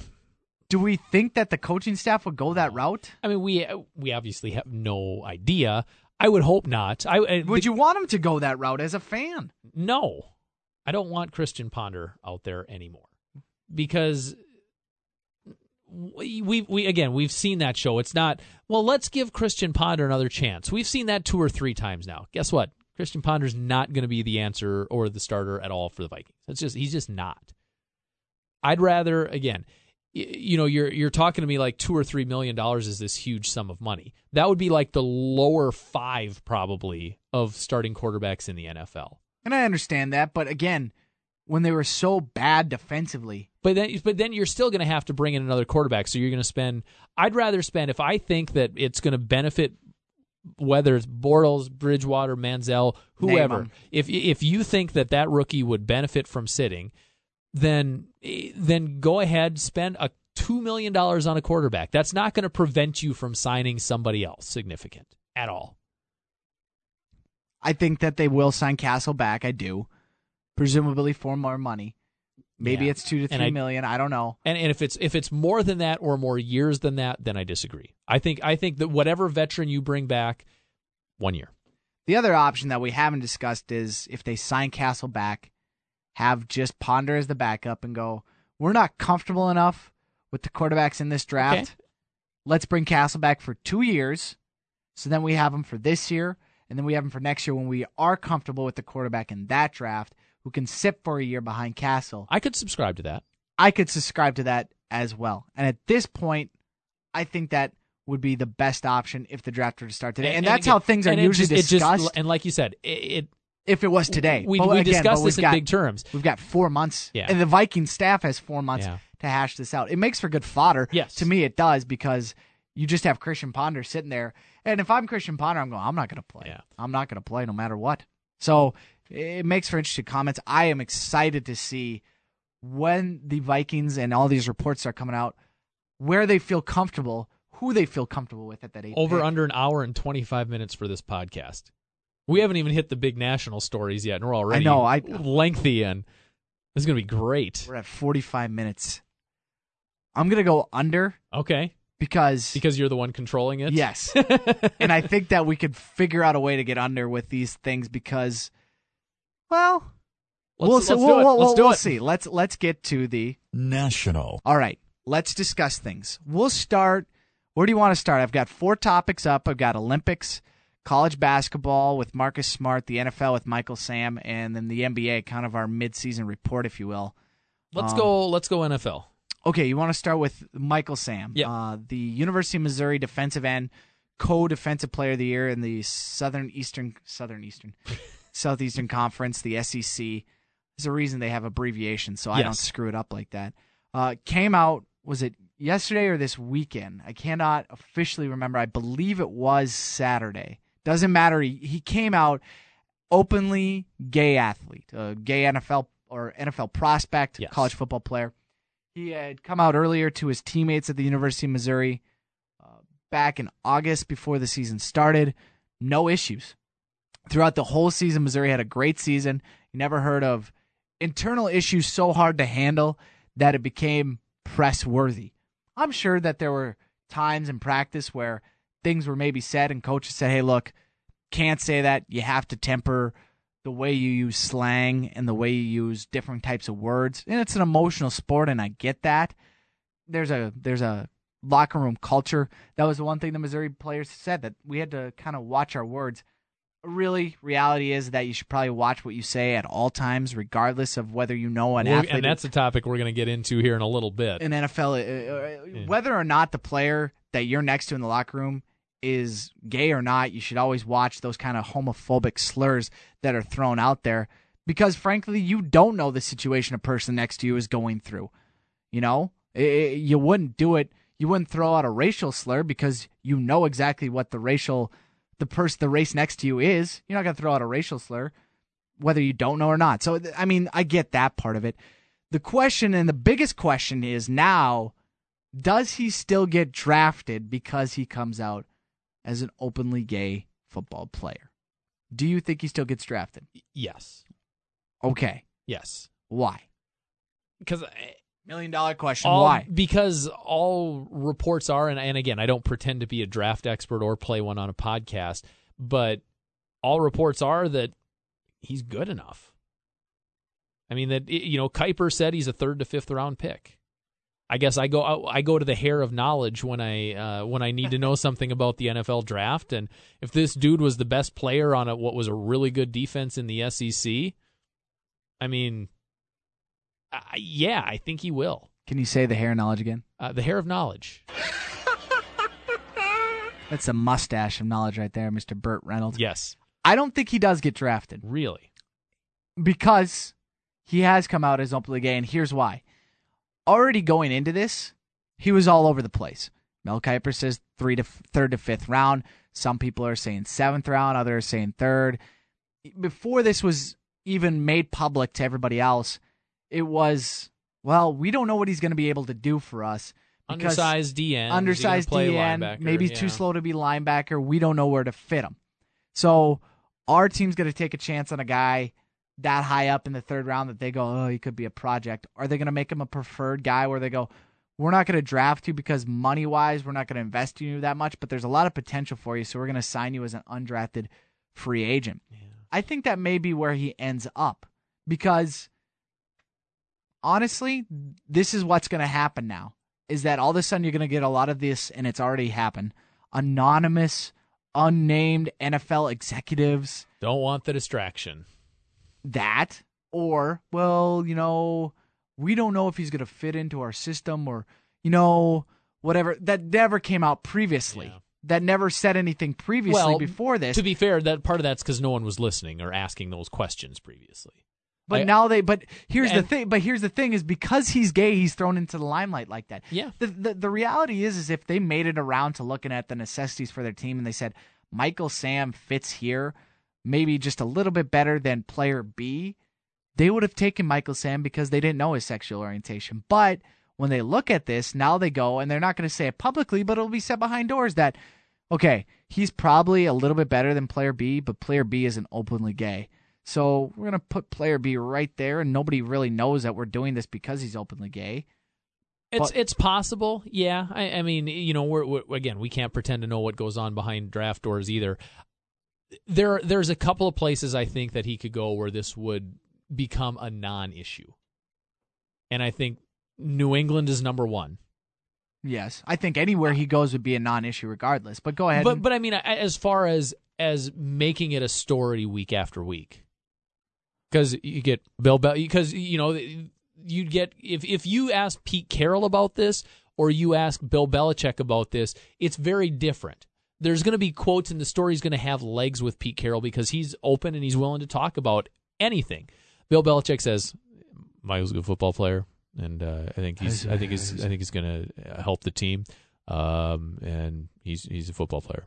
do we think that the coaching staff would go that route? I mean, we obviously have no idea. I would hope not. Would you want him to go that route as a fan? No. I don't want Christian Ponder out there anymore. Because we've seen that show. It's not, well, let's give Christian Ponder another chance. We've seen that 2 or 3 times now. Guess what? Christian Ponder's not going to be the answer or the starter at all for the Vikings. He's just not. I'd rather, again, you're talking to me like $2 or $3 million is this huge sum of money. That would be like the lower 5 probably of starting quarterbacks in the NFL. And I understand that, but again, when they were so bad defensively. But then you're still going to have to bring in another quarterback. So you're going to spend. I'd rather spend, if I think that it's going to benefit, whether it's Bortles, Bridgewater, Manziel, whoever, if you think that rookie would benefit from sitting, then go ahead, spend $2 million on a quarterback. That's not going to prevent you from signing somebody else significant at all. I think that they will sign Castle back. I do, presumably for more money. Maybe it's $2 to $3 million. I don't know. And if it's more than that or more years than that, then I disagree. I think that whatever veteran you bring back, 1 year. The other option that we haven't discussed is if they sign Castle back, have just Ponder as the backup and go, we're not comfortable enough with the quarterbacks in this draft. Okay. Let's bring Castle back for 2 years. So then we have him for this year, and then we have him for next year when we are comfortable with the quarterback in that draft, who can sit for a year behind Castle. I could subscribe to that. I could subscribe to that as well. And at this point, I think that would be the best option if the draft were to start today. And that's how things are usually discussed. And like you said, if it was today. We discussed this in big terms. We've got 4 months. Yeah. And the Viking staff has 4 months to hash this out. It makes for good fodder. Yes. To me, it does, because you just have Christian Ponder sitting there. And if I'm Christian Ponder, I'm going, I'm not going to play. Yeah. I'm not going to play no matter what. So it makes for interesting comments. I am excited to see when the Vikings and all these reports start coming out, where they feel comfortable, who they feel comfortable with at that 8th Over pick. under an hour and 25 minutes for this podcast. We haven't even hit the big national stories yet, and we're already lengthy, and this is going to be great. We're at 45 minutes. I'm going to go under. Okay. Because you're the one controlling it? Yes. And I think that we could figure out a way to get under with these things because, well, we'll see. Let's get to the national. All right. Let's discuss things. We'll start. Where do you want to start? I've got 4 topics up. I've got Olympics, college basketball with Marcus Smart, the NFL with Michael Sam, and then the NBA, kind of our midseason report, if you will. Let's go NFL. Okay, you want to start with Michael Sam, the University of Missouri defensive end, co-defensive player of the year in the Southeastern Conference, the SEC. There's a reason they have abbreviations, so I don't screw it up like that. Came out, was it yesterday or this weekend? I cannot officially remember. I believe it was Saturday. Doesn't matter. He came out openly gay athlete, a gay NFL or NFL prospect, college football player. He had come out earlier to his teammates at the University of Missouri back in August before the season started. No issues. Throughout the whole season, Missouri had a great season. You never heard of internal issues so hard to handle that it became press-worthy. I'm sure that there were times in practice where things were maybe said and coaches said, hey, look, can't say that. You have to temper the way you use slang and the way you use different types of words. And it's an emotional sport, and I get that. There's a locker room culture. That was the one thing the Missouri players said, that we had to kind of watch our words. Really, reality is that you should probably watch what you say at all times, regardless of whether you know an athlete. And that's a topic we're going to get into here in a little bit. In NFL, whether or not the player that you're next to in the locker room is gay or not, you should always watch those kind of homophobic slurs that are thrown out there, because frankly, you don't know the situation a person next to you is going through. You know, you wouldn't do it. You wouldn't throw out a racial slur because you know exactly what the race next to you is. You're not going to throw out a racial slur, whether you don't know or not. So, I mean, I get that part of it. The question, and the biggest question is now, does he still get drafted because he comes out as an openly gay football player? Do you think he still gets drafted? Yes. Okay. Yes. Why? Because $1 million question. Why? Because all reports are, and again, I don't pretend to be a draft expert or play one on a podcast, but all reports are that he's good enough. I mean, that, Kuiper said he's a 3rd to 5th round pick. I guess I go to the hair of knowledge when I need to know something about the NFL draft, and if this dude was the best player on what was a really good defense in the SEC, I mean, I think he will. Can you say the hair of knowledge again? The hair of knowledge. That's a mustache of knowledge right there, Mr. Burt Reynolds. Yes. I don't think he does get drafted. Really? Because he has come out as openly gay, and here's why. Already going into this, he was all over the place. Mel Kiper says 3rd to 5th round. Some people are saying 7th round. Others are saying 3rd. Before this was even made public to everybody else, it was, well, we don't know what he's going to be able to do for us. Undersized DN. Undersized DN. Maybe he's too slow to be linebacker. We don't know where to fit him. So our team's going to take a chance on a guy that high up in the 3rd round that they go, oh, he could be a project. Are they going to make him a preferred guy where they go, we're not going to draft you because money-wise we're not going to invest in you that much, but there's a lot of potential for you, so we're going to sign you as an undrafted free agent. Yeah. I think that may be where he ends up because, honestly, this is what's going to happen now, is that all of a sudden you're going to get a lot of this, and it's already happened, anonymous, unnamed NFL executives. Don't want the distraction. That, or, well, we don't know if he's going to fit into our system or, whatever. That never came out previously. Yeah. That never said anything previously before this. To be fair, that part of that's because no one was listening or asking those questions previously. But here's the thing. But here's the thing: is because he's gay, he's thrown into the limelight like that. Yeah. The reality is if they made it around to looking at the necessities for their team and they said Michael Sam fits here, maybe just a little bit better than player B, they would have taken Michael Sam because they didn't know his sexual orientation. But when they look at this, now they go, and they're not going to say it publicly, but it'll be said behind doors that, okay, he's probably a little bit better than player B, but player B isn't openly gay. So we're going to put player B right there, and nobody really knows that we're doing this because he's openly gay. It's possible, yeah. I mean, we're again, we can't pretend to know what goes on behind draft doors either. There's a couple of places I think that he could go where this would become a non-issue. And I think New England is number one. Yes, I think anywhere he goes would be a non-issue regardless. But go ahead. But I mean, as far as making it a story week after week, because you get because you'd get if you ask Pete Carroll about this or you ask Bill Belichick about this, it's very different. There's going to be quotes, and the story's going to have legs with Pete Carroll because he's open and he's willing to talk about anything. Bill Belichick says Michael's a good football player. And I think he's going to help the team, and he's a football player.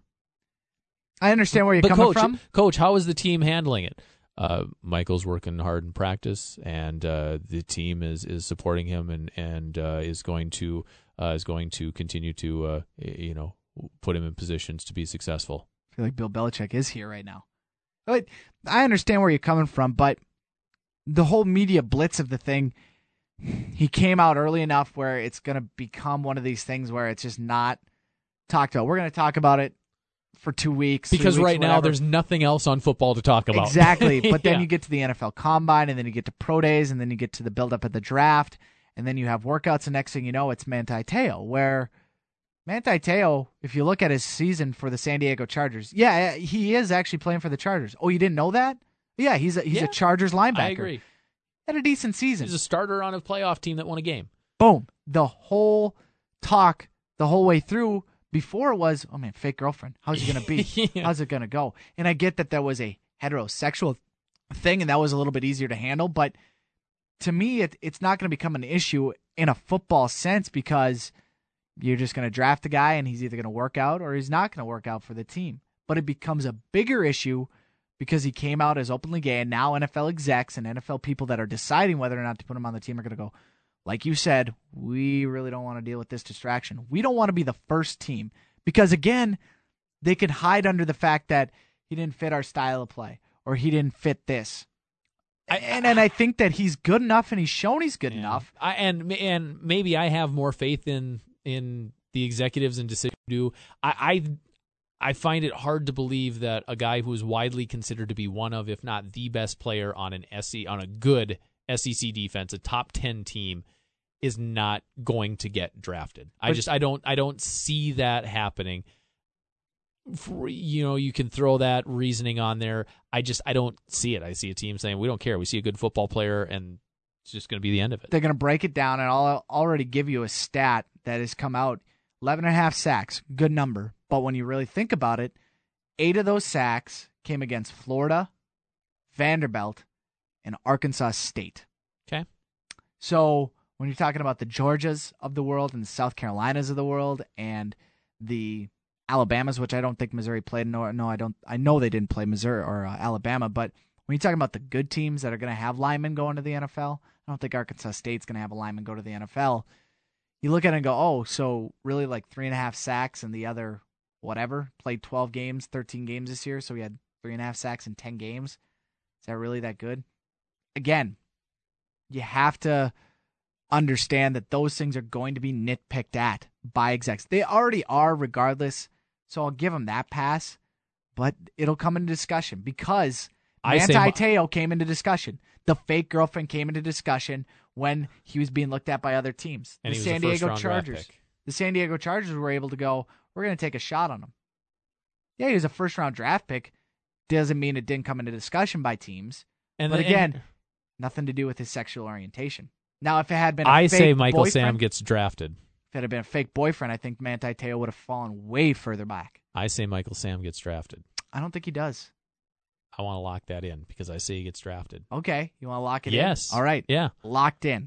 I understand where you're coming from, Coach. How is the team handling it? Michael's working hard in practice, and the team is supporting him, and is going to continue to put him in positions to be successful. I feel like Bill Belichick is here right now. But I understand where you're coming from, but the whole media blitz of the thing. He came out early enough where it's going to become one of these things where it's just not talked about. We're going to talk about it for 2 weeks. Because 3 weeks, right now there's nothing else on football to talk about. Exactly. But then Yeah. you get to the NFL Combine, and then you get to Pro Days, and then you get to the build-up of the draft, and then you have workouts, and next thing you know, it's Manti Te'o, where Manti Te'o, if you look at his season for the San Diego Chargers, yeah, he is actually playing for the Chargers. Oh, you didn't know that? Yeah, he's a Chargers linebacker. I agree. Had a decent season. He's a starter on a playoff team that won a game. Boom. The whole talk, the whole way through, before it was, oh man, fake girlfriend. How's he going to be? Yeah. How's it going to go? And I get that there was a heterosexual thing, and that was a little bit easier to handle. But to me, it's not going to become an issue in a football sense because you're just going to draft a guy, and he's either going to work out or he's not going to work out for the team. But it becomes a bigger issue because he came out as openly gay, and now NFL execs and NFL people that are deciding whether or not to put him on the team are going to go, like you said, we really don't want to deal with this distraction. We don't want to be the first team because, again, they could hide under the fact that he didn't fit our style of play or he didn't fit this. And I think that he's good enough, and he's shown he's good enough. And maybe I have more faith in the executives and decision to do. I find it hard to believe that a guy who is widely considered to be one of, if not the best player on a good SEC defense, a top 10 team, is not going to get drafted. I don't see that happening. You can throw that reasoning on there. I don't see it. I see a team saying, we don't care. We see a good football player, and it's just going to be the end of it. They're going to break it down, and I'll already give you a stat that has come out. 11.5 sacks, good number. But when you really think about it, 8 of those sacks came against Florida, Vanderbilt, and Arkansas State. Okay. So when you're talking about the Georgias of the world and the South Carolinas of the world and the Alabamas, which I don't think Missouri played. No, I don't. I know they didn't play Missouri or Alabama. But when you're talking about the good teams that are going to have linemen going to the NFL, I don't think Arkansas State's going to have a lineman go to the NFL. You look at it and go, oh, so really like 3.5 sacks and the other whatever, played 12 games, 13 games this year, so we had 3.5 sacks in 10 games. Is that really that good? Again, you have to understand that those things are going to be nitpicked at by execs. They already are regardless, so I'll give them that pass, but it'll come into discussion because Manti Te'o came into discussion. The fake girlfriend came into discussion when he was being looked at by other teams. And the he was San a Diego first-round draft Chargers. pick. The San Diego Chargers were able to go, we're going to take a shot on him. Yeah, he was a first-round draft pick. Doesn't mean it didn't come into discussion by teams. But again, nothing to do with his sexual orientation. Now, if it had been I fake say Michael boyfriend, Sam gets drafted. if it had been a fake boyfriend, I think Manti Te'o would have fallen way further back. I say Michael Sam gets drafted. I don't think he does. I want to lock that in because I say he gets drafted. Okay, you want to lock it in? Yes. All right. Yeah. Locked in.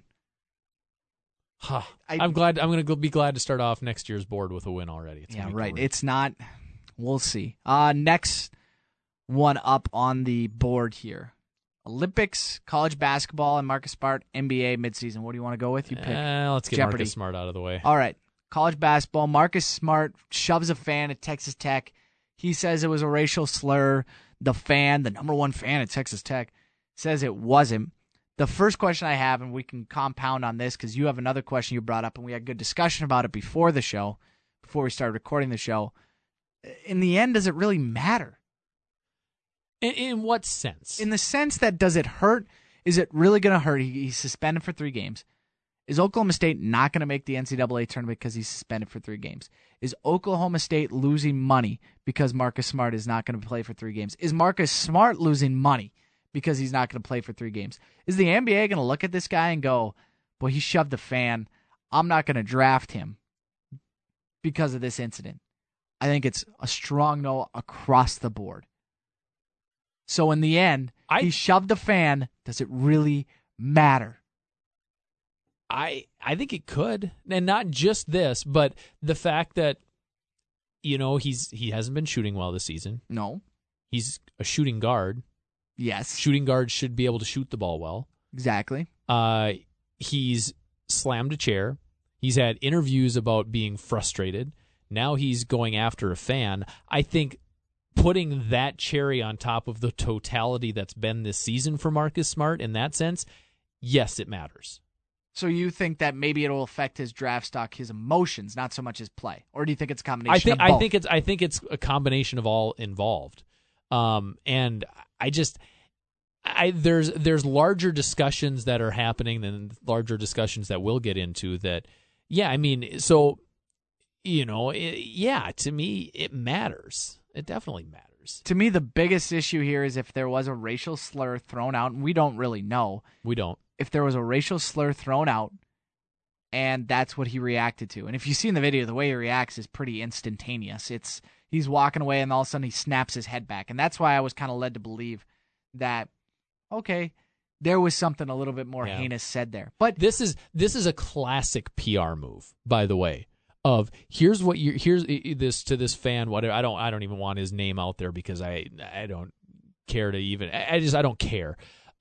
I'm glad. I'm going to be glad to start off next year's board with a win already. It's Yeah, gonna be right. great. It's not. We'll see. Next one up on the board here. Olympics, college basketball, and Marcus Smart, NBA midseason. What do you want to go with? You pick. Let's get Jeopardy. Marcus Smart out of the way. All right. College basketball. Marcus Smart shoves a fan at Texas Tech. He says it was a racial slur. The fan, the number one fan at Texas Tech, says it wasn't. The first question I have, and we can compound on this because you have another question you brought up, and we had good discussion about it before the show, before we started recording the show. In the end, does it really matter? In what sense? In the sense that, does it hurt? Is it really going to hurt? He's suspended for 3 games. Is Oklahoma State not going to make the NCAA tournament because he's suspended for 3 games? Is Oklahoma State losing money because Marcus Smart is not going to play for 3 games? Is Marcus Smart losing money because he's not going to play for 3 games? Is the NBA going to look at this guy and go, boy, he shoved the fan. I'm not going to draft him because of this incident? I think it's a strong no across the board. So in the end, he shoved the fan. Does it really matter? I think it could, and not just this, but the fact that he hasn't been shooting well this season. No. He's a shooting guard. Yes. Shooting guards should be able to shoot the ball well. Exactly. He's slammed a chair. He's had interviews about being frustrated. Now he's going after a fan. I think putting that cherry on top of the totality that's been this season for Marcus Smart in that sense, yes, it matters. So you think that maybe it will affect his draft stock, his emotions, not so much his play, or do you think it's a combination of both? I think it's a combination of all involved, and there's larger discussions that are happening than larger discussions that we'll get into. That, yeah, I mean, so to me it matters. It definitely matters. To me, the biggest issue here is if there was a racial slur thrown out, and we don't really know. We don't. If there was a racial slur thrown out, and that's what he reacted to. And if you see in the video, the way he reacts is pretty instantaneous. He's walking away, and all of a sudden he snaps his head back. And that's why I was kind of led to believe that, okay, there was something a little bit more heinous said there. But this is a classic PR move, by the way. Of here's this to this fan. Whatever, I don't even want his name out there because I don't care to even. I don't care.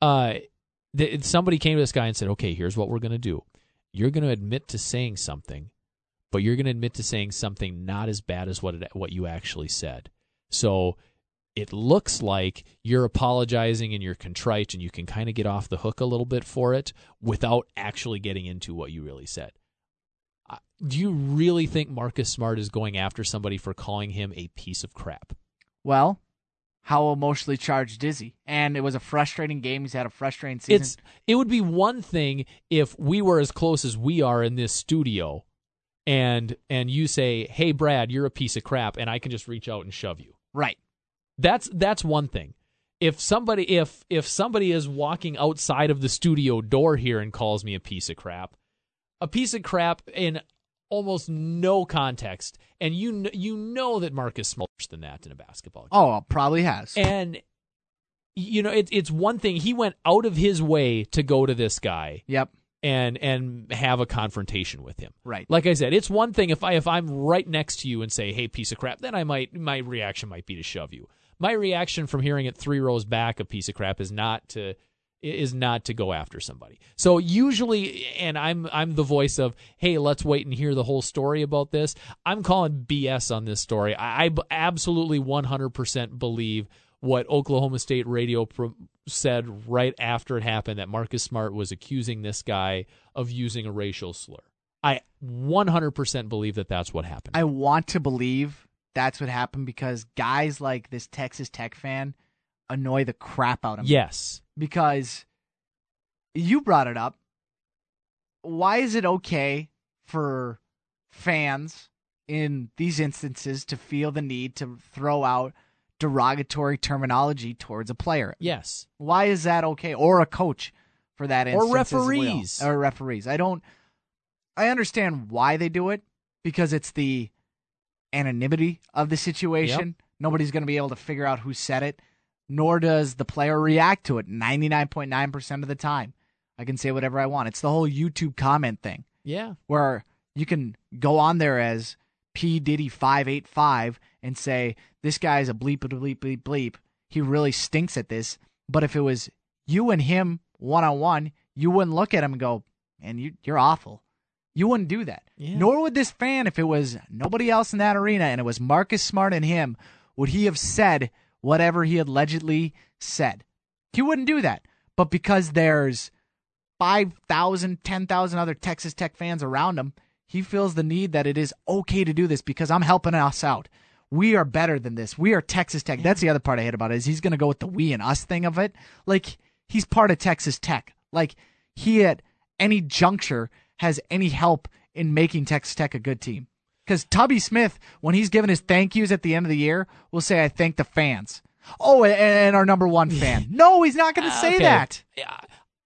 Somebody came to this guy and said, okay, here's what we're going to do. You're going to admit to saying something, but you're going to admit to saying something not as bad as what you actually said. So it looks like you're apologizing and you're contrite and you can kind of get off the hook a little bit for it without actually getting into what you really said. Do you really think Marcus Smart is going after somebody for calling him a piece of crap? Well, how emotionally charged is he? And it was a frustrating game. He's had a frustrating season. It would be one thing if we were as close as we are in this studio and you say, hey, Brad, you're a piece of crap, and I can just reach out and shove you. Right. That's one thing. If somebody is walking outside of the studio door here and calls me a piece of crap in almost no context, and you know that Marcus Smart's than that in a basketball game. Oh, probably has. And it's one thing. He went out of his way to go to this guy. Yep. And have a confrontation with him. Right. Like I said, it's one thing if I'm right next to you and say, "Hey, piece of crap," then my reaction might be to shove you. My reaction from hearing it 3 rows back, a piece of crap, is not to go after somebody. So usually, and I'm the voice of, hey, let's wait and hear the whole story about this. I'm calling BS on this story. I absolutely 100% believe what Oklahoma State radio said right after it happened, that Marcus Smart was accusing this guy of using a racial slur. I 100% believe that that's what happened. I want to believe that's what happened because guys like this Texas Tech fan annoy the crap out of me. Yes. Because you brought it up. Why is it okay for fans in these instances to feel the need to throw out derogatory terminology towards a player? Yes. Why is that okay? Or a coach for that instance. Or referees. Or referees. I understand why they do it because it's the anonymity of the situation. Yep. Nobody's going to be able to figure out who said it. nor does the player react to it 99.9% of the time. I can say whatever I want. It's the whole YouTube comment thing. Yeah. Where you can go on there as P. Diddy 585 and say, this guy's a bleep, bleep, bleep, bleep. He really stinks at this. But if it was you and him one-on-one, you wouldn't look at him and go, man, you're awful. You wouldn't do that. Yeah. Nor would this fan, if it was nobody else in that arena and it was Marcus Smart and him, would he have said whatever he allegedly said. He wouldn't do that. But because there's 5,000, 10,000 other Texas Tech fans around him, he feels the need that it is okay to do this because I'm helping us out. We are better than this. We are Texas Tech. That's the other part I hate about it is he's going to go with the we and us thing of it. Like, he's part of Texas Tech. Like, he at any juncture has any help in making Texas Tech a good team. Because Tubby Smith, when he's giving his thank yous at the end of the year, will say, I thank the fans. Oh, and our number one fan. No, he's not going to say that. Yeah.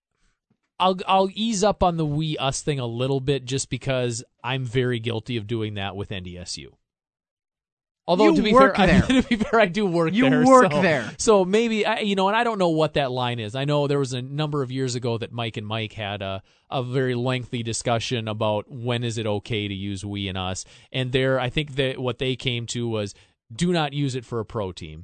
I'll ease up on the we us thing a little bit just because I'm very guilty of doing that with NDSU. Although to be fair, I do work there. You work there. So maybe and I don't know what that line is. I know there was a number of years ago that Mike and Mike had a very lengthy discussion about when is it okay to use we and us. And there, I think that what they came to was do not use it for a pro team.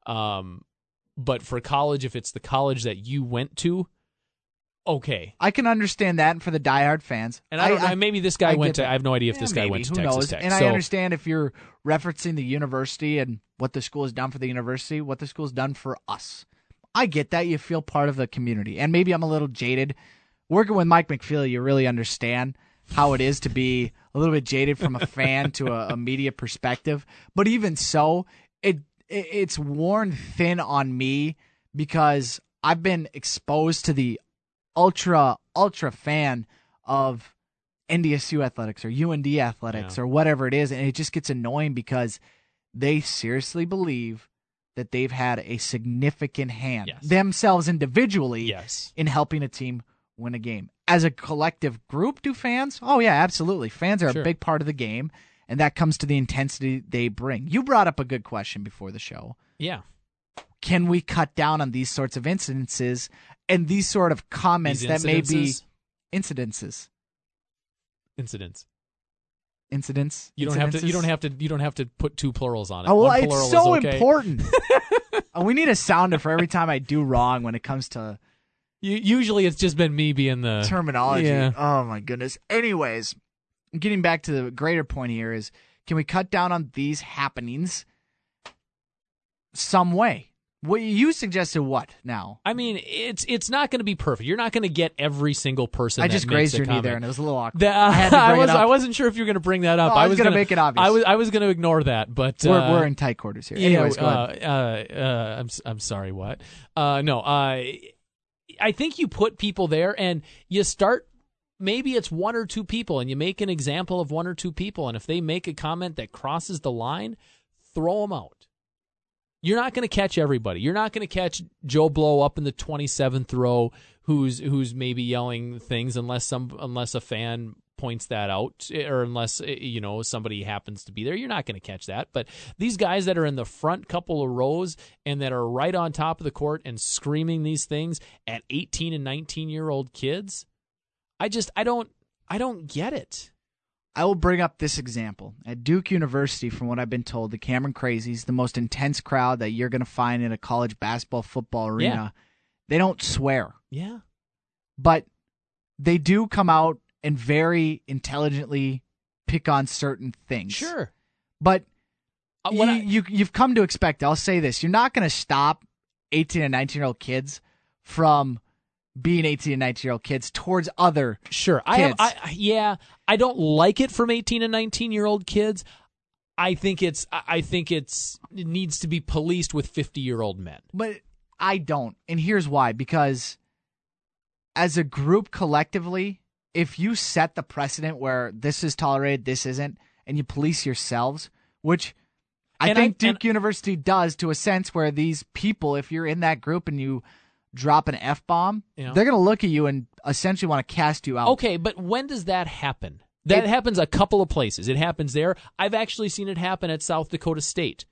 But for college, if it's the college that you went to, okay. I can understand that for the diehard fans. And I don't know, maybe this guy went to, I have no idea if this guy went to Texas Tech. And I understand if you're referencing the university and what the school has done for the university, what the school's done for us. I get that. You feel part of the community. And maybe I'm a little jaded. Working with Mike McFeely, you really understand how it is to be a little bit jaded from a fan to a media perspective. But even so, it's worn thin on me because I've been exposed to the ultra fan of NDSU athletics or UND athletics or whatever it is, and it just gets annoying because they seriously believe that they've had a significant hand themselves individually in helping a team win a game. As a collective group, do fans? Oh yeah, absolutely. Fans are a big part of the game, and that comes to the intensity they bring. You brought up a good question before the show. Yeah. Can we cut down on these sorts of incidences and these sort of comments that may be incidences? Incidents. You don't have to put two plurals on it. Oh, well, it's so important. We need a sounder for every time I do wrong when it comes to. Usually, it's just been me being the terminology. Yeah. Oh my goodness. Anyways, getting back to the greater point here is: can we cut down on these happenings some way? What you suggested? What now? I mean, it's not going to be perfect. You're not going to get every single person. I just grazed your knee there, and it was a little awkward. I wasn't sure if you were going to bring that up. No, I was going to make it obvious. I was going to ignore that, but we're in tight quarters here. Anyways, go ahead. I'm sorry. What? No. I think you put people there, and you start. Maybe it's one or two people, and you make an example of one or two people, and if they make a comment that crosses the line, throw them out. You're not going to catch everybody. You're not going to catch Joe Blow up in the 27th row who's maybe yelling things unless a fan points that out or unless somebody happens to be there. You're not going to catch that. But these guys that are in the front couple of rows and that are right on top of the court and screaming these things at 18 and 19-year-old kids, I don't get it. I will bring up this example. At Duke University, from what I've been told, the Cameron Crazies, the most intense crowd that you're going to find in a college basketball, football arena, they don't swear. Yeah. But they do come out and very intelligently pick on certain things. Sure. But you've come to expect, I'll say this, you're not going to stop 18 and 19-year-old kids from being 18 and 19-year-old kids towards other kids. I don't like it from 18 and 19-year-old kids. I think it needs to be policed with 50-year-old men. But I don't. And here's why. Because as a group collectively, if you set the precedent where this is tolerated, this isn't, and you police yourselves, which I think Duke University does to a sense where these people, if you're in that group and you drop an F-bomb, they're going to look at you and essentially want to cast you out. Okay, but when does that happen? That happens a couple of places. It happens there. I've actually seen it happen at South Dakota State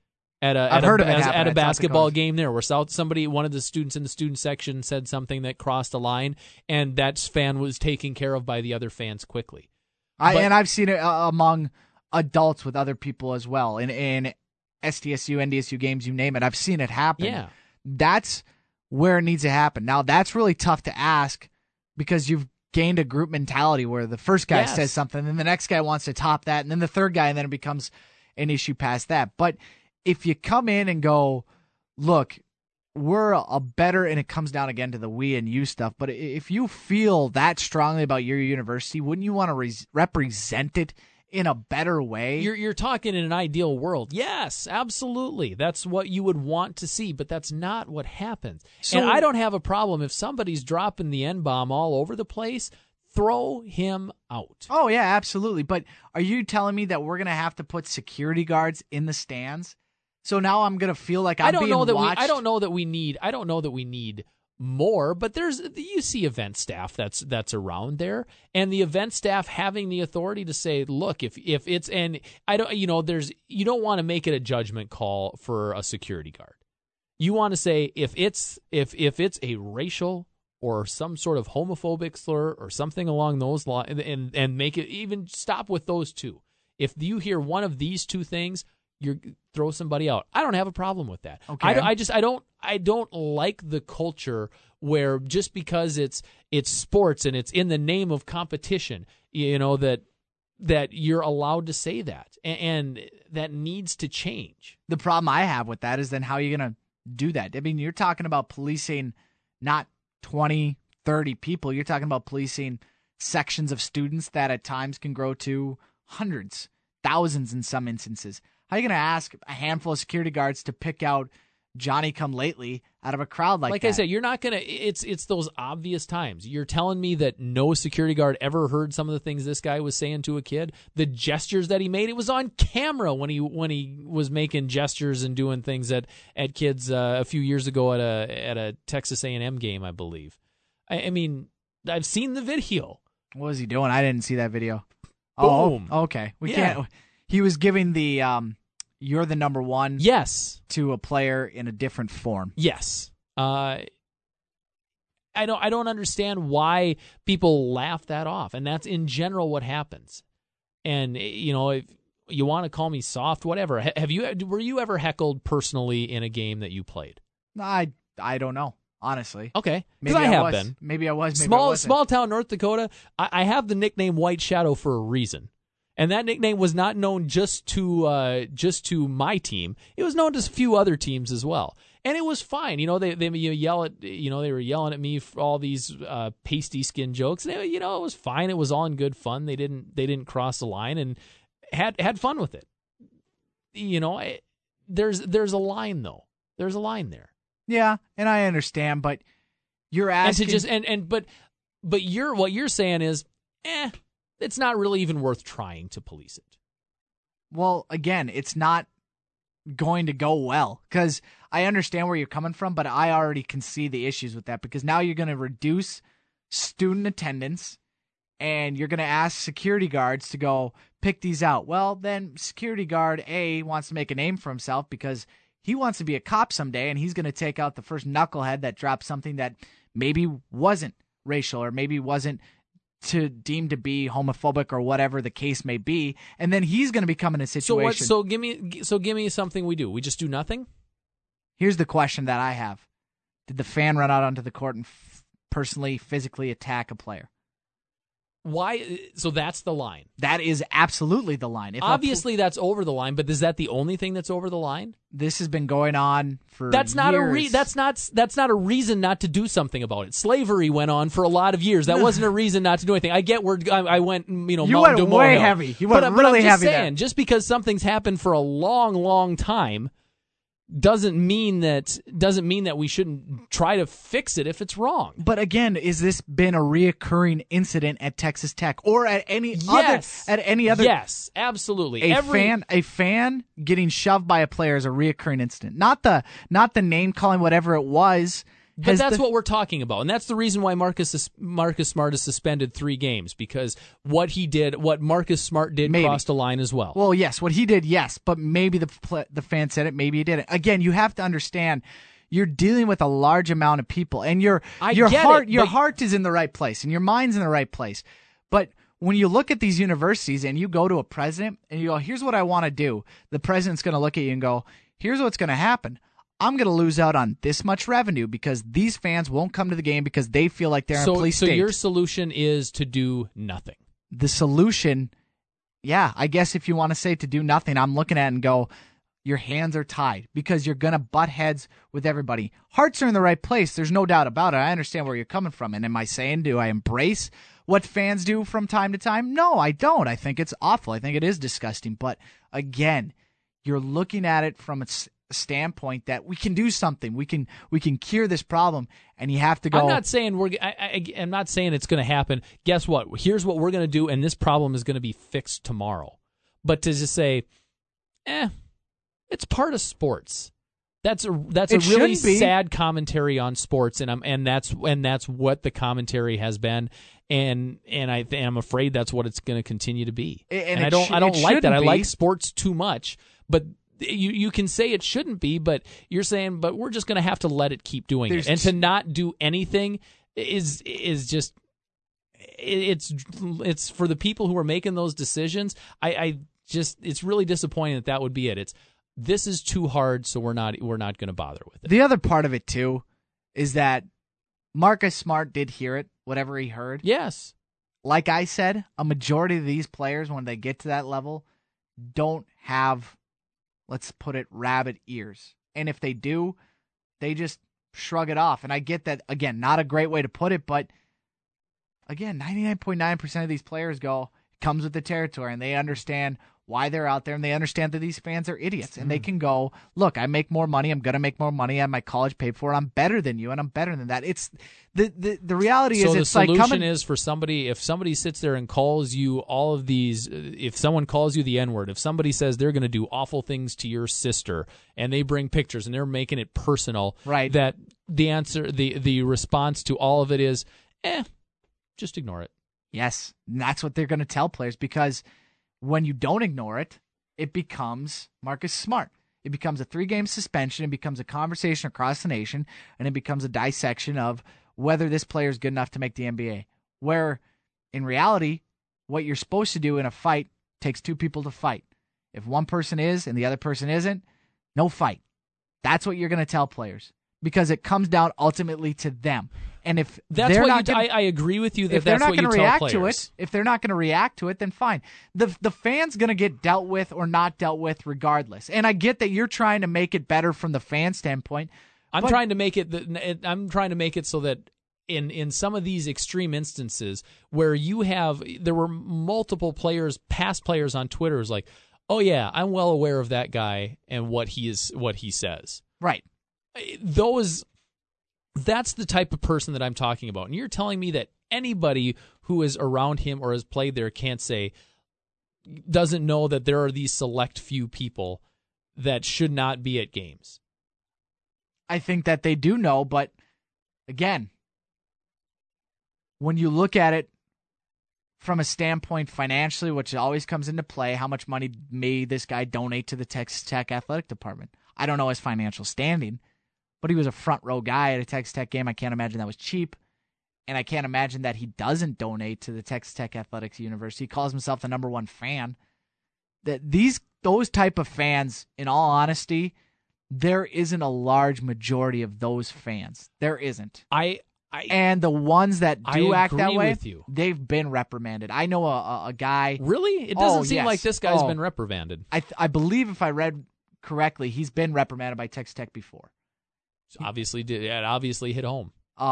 I've heard of it happen at a at South basketball Dakota. game there, where one of the students in the student section said something that crossed a line, and that fan was taken care of by the other fans quickly. And I've seen it among adults with other people as well. In SDSU, NDSU games, you name it. I've seen it happen. Yeah. That's where it needs to happen. Now, that's really tough to ask because you've gained a group mentality where the first guy says something, and the next guy wants to top that, and then the third guy, and then it becomes an issue past that. But if you come in and go, look, we're a better, and it comes down again to the we and you stuff, but if you feel that strongly about your university, wouldn't you want to represent it in a better way? You're talking in an ideal world. Yes, absolutely. That's what you would want to see, but that's not what happens. And I don't have a problem if somebody's dropping the N-bomb all over the place. Throw him out. Oh, yeah, absolutely. But are you telling me that we're going to have to put security guards in the stands? So now I'm going to feel like I'm being watched? I don't know that we need more, but you see event staff that's around there, and the event staff having the authority to say, look, if it's, and I don't, you don't want to make it a judgment call for a security guard. You want to say if it's a racial or some sort of homophobic slur or something along those lines, and make it, even stop with those two. If you hear one of these two things, you throw somebody out. I don't have a problem with that. Okay. I don't like the culture where just because it's sports and it's in the name of competition, that you're allowed to say that, and that needs to change. The problem I have with that is then how are you going to do that? I mean, you're talking about policing not 20, 30 people. You're talking about policing sections of students that at times can grow to hundreds, thousands in some instances. How are you going to ask a handful of security guards to pick out Johnny-come-lately out of a crowd like that? Like I said, you're not going to – it's those obvious times. You're telling me that no security guard ever heard some of the things this guy was saying to a kid? The gestures that he made, it was on camera when he was making gestures and doing things at kids a few years ago at a Texas A&M game, I believe. I mean, I've seen the video. What was he doing? I didn't see that video. Boom. Oh, okay. We can't – he was giving the you're the number one to a player in a different form. Yes. I don't understand why people laugh that off, and that's in general what happens. And if you want to call me soft, whatever. Were you ever heckled personally in a game that you played? I don't know, honestly. Okay, maybe I have been. Maybe I was. Maybe I wasn't. Small town North Dakota. I have the nickname White Shadow for a reason. And that nickname was not known just to my team. It was known to a few other teams as well. And it was fine. They yell at, they were yelling at me for all these pasty skin jokes. And it was fine. It was all in good fun. They didn't cross the line and had fun with it. There's a line though. There's a line there. Yeah, and I understand, but you're asking but what you're saying is, it's not really even worth trying to police it. Well, again, it's not going to go well because I understand where you're coming from, but I already can see the issues with that because now you're going to reduce student attendance and you're going to ask security guards to go pick these out. Well, then security guard A wants to make a name for himself because he wants to be a cop someday and he's going to take out the first knucklehead that dropped something that maybe wasn't racial or maybe wasn't deemed to be homophobic or whatever the case may be, and then he's going to become in a situation. So give me something we do. We just do nothing? Here's the question that I have. Did the fan run out onto the court and personally, physically attack a player? Why? So that's the line. That is absolutely the line. Obviously, that's over the line, but is that the only thing that's over the line? This has been going on for that's years. That's not a reason not to do something about it. Slavery went on for a lot of years. That wasn't a reason not to do anything. I get where I went. You went way heavy. You went really heavy. But I'm just saying, just because something's happened for a long, long time doesn't mean that we shouldn't try to fix it if it's wrong. But again, is this been a reoccurring incident at Texas Tech or at any other? Yes, absolutely. A fan getting shoved by a player is a reoccurring incident. Not the name calling, whatever it was. But that's what we're talking about, and that's the reason why Marcus Smart is suspended 3 games, because what Marcus Smart did crossed a line as well. Well, yes, what he did, yes, but maybe the fan said it, maybe he didn't. Again, you have to understand, you're dealing with a large amount of people, and your heart is in the right place, and your mind's in the right place. But when you look at these universities and you go to a president and you go, here's what I want to do, the president's going to look at you and go, here's what's going to happen. I'm going to lose out on this much revenue because these fans won't come to the game because they feel like they're in police state. So your solution is to do nothing. The solution, yeah, I guess if you want to say to do nothing, I'm looking at it and go, your hands are tied because you're going to butt heads with everybody. Hearts are in the right place. There's no doubt about it. I understand where you're coming from. And am I saying, do I embrace what fans do from time to time? No, I don't. I think it's awful. I think it is disgusting. But again, you're looking at it from a standpoint that we can do something. We can cure this problem, and you have to go. I'm not saying I'm not saying it's going to happen. Guess what? Here's what we're going to do, and this problem is going to be fixed tomorrow. But to just say, it's part of sports. That's a really sad commentary on sports, and that's what the commentary has been, and I'm afraid that's what it's going to continue to be. And I don't like that. I like sports too much, but you can say it shouldn't be, but you're saying, but we're just going to have to let it keep doing it, and to not do anything is just it's for the people who are making those decisions. It's really disappointing that would be it. This is too hard, so we're not going to bother with it. The other part of it too is that Marcus Smart did hear it, whatever he heard. Yes. Like I said, a majority of these players, when they get to that level, don't have, let's put it, rabbit ears. And if they do, they just shrug it off. And I get that, again, not a great way to put it, but again, 99.9% of these players go, it comes with the territory, and they understand why they're out there, and they understand that these fans are idiots, and they can go, look, I make more money, I'm going to make more money, I have my college paid for, I'm better than you, and I'm better than that. It's the reality is, it's like, the solution is for somebody, if somebody sits there and calls you all of these, if someone calls you the N-word, if somebody says they're going to do awful things to your sister, and they bring pictures, and they're making it personal, right? That the answer, the response to all of it is, just ignore it. Yes, and that's what they're going to tell players, because when you don't ignore it, it becomes Marcus Smart. It becomes a 3-game suspension. It becomes a conversation across the nation, and it becomes a dissection of whether this player is good enough to make the NBA. Where, in reality, what you're supposed to do in a fight takes 2 people to fight. If one person is and the other person isn't, no fight. That's what you're going to tell players, because it comes down ultimately to them. And if they're not gonna, I agree with you that if they're that's not going to react to it, if they're not going to react to it, then fine. The fan's going to get dealt with or not dealt with regardless. And I get that you're trying to make it better from the fan standpoint. I'm trying to make it so that in some of these extreme instances where there were multiple players, past players on Twitter, is like, oh yeah, I'm well aware of that guy and what he says. Right. That's the type of person that I'm talking about. And you're telling me that anybody who is around him or has played there doesn't know that there are these select few people that should not be at games. I think that they do know, but again, when you look at it from a standpoint financially, which always comes into play, how much money may this guy donate to the Texas Tech athletic department? I don't know his financial standing, but he was a front row guy at a Texas Tech game. I can't imagine that was cheap. And I can't imagine that he doesn't donate to the Texas Tech Athletics University. He calls himself the #1 fan. Those type of fans, in all honesty, there isn't a large majority of those fans. There isn't. And the ones that do act that way, they've been reprimanded. I know a guy. Really? It doesn't seem like this guy's been reprimanded. I believe, if I read correctly, he's been reprimanded by Texas Tech before. It obviously hit home.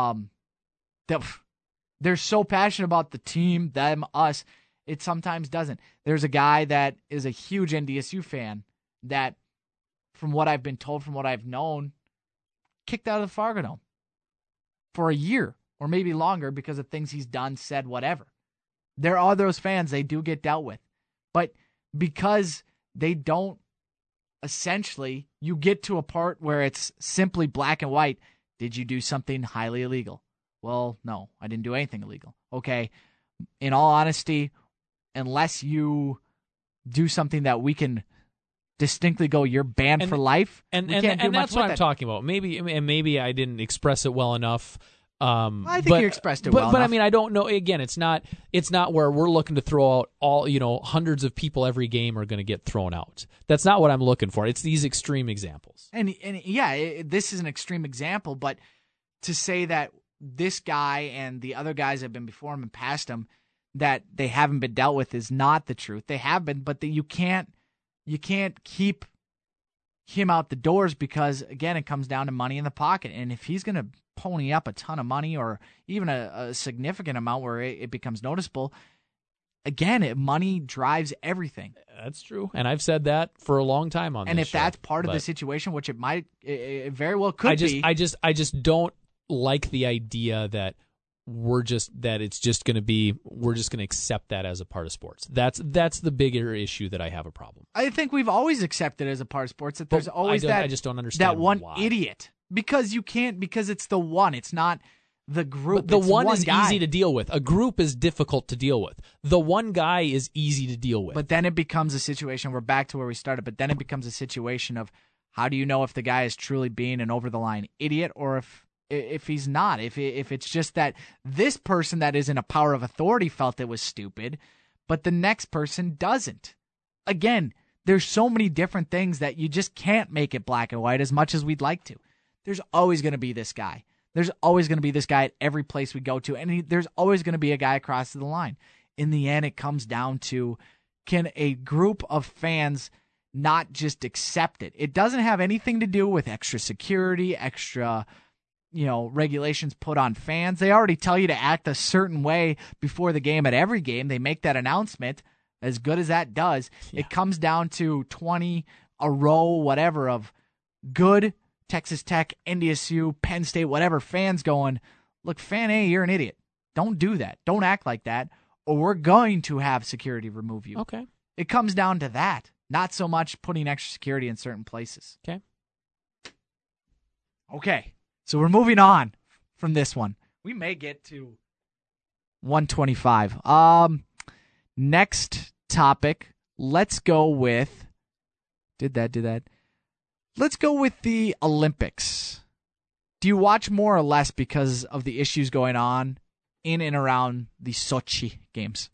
They're so passionate about the team, them, us. It sometimes doesn't. There's a guy that is a huge NDSU fan that, from what I've been told, from what I've known, kicked out of the Fargo Dome for a year or maybe longer because of things he's done, said, whatever. There are those fans. They do get dealt with. But because they don't, essentially, you get to a part where it's simply black and white. Did you do something highly illegal? Well, no, I didn't do anything illegal. Okay, in all honesty, unless you do something that we can distinctly go, you're banned for life, and we can't do much that's what with I'm it. talking about. Maybe I didn't express it well enough. I think you expressed it well But enough. I mean, I don't know. Again, it's not where we're looking to throw out all, hundreds of people every game are going to get thrown out. That's not what I'm looking for. It's these extreme examples. And yeah, this is an extreme example, but to say that this guy and the other guys that have been before him and past him, that they haven't been dealt with is not the truth. They have been, but you can't keep him out the doors because, again, it comes down to money in the pocket. And if he's going to pony up a ton of money or even a significant amount where it becomes noticeable, again, money drives everything. That's true. And I've said that for a long time on and this if show, that's part of the situation, which it very well could be. I just don't like the idea that we're just going to accept that as a part of sports. That's the bigger issue that I have a problem. I think we've always accepted as a part of sports that there's always I just don't understand that one why. idiot. Because it's the one. It's not the group. But the it's one is guy. easy to deal with. A group is difficult to deal with. The one guy is easy to deal with. But then it becomes a situation, we're back to where we started, but then it becomes a situation of how do you know if the guy is truly being an over-the-line idiot or if he's not? If it's just that this person that is in a power of authority felt it was stupid, but the next person doesn't. Again, there's so many different things that you just can't make it black and white as much as we'd like to. There's always going to be this guy. There's always going to be this guy at every place we go to, and there's always going to be a guy across the line. In the end, it comes down to, can a group of fans not just accept it? It doesn't have anything to do with extra security, extra regulations put on fans. They already tell you to act a certain way before the game at every game. They make that announcement. As good as that does, It comes down to 20 a row, whatever, of good Texas Tech, NDSU, Penn State, whatever, fans going, look, fan A, you're an idiot. Don't do that. Don't act like that, or we're going to have security remove you. Okay. It comes down to that, not so much putting extra security in certain places. Okay, so we're moving on from this one. We may get to 125. Next topic, let's go with, let's go with the Olympics. Do you watch more or less because of the issues going on in and around the Sochi games?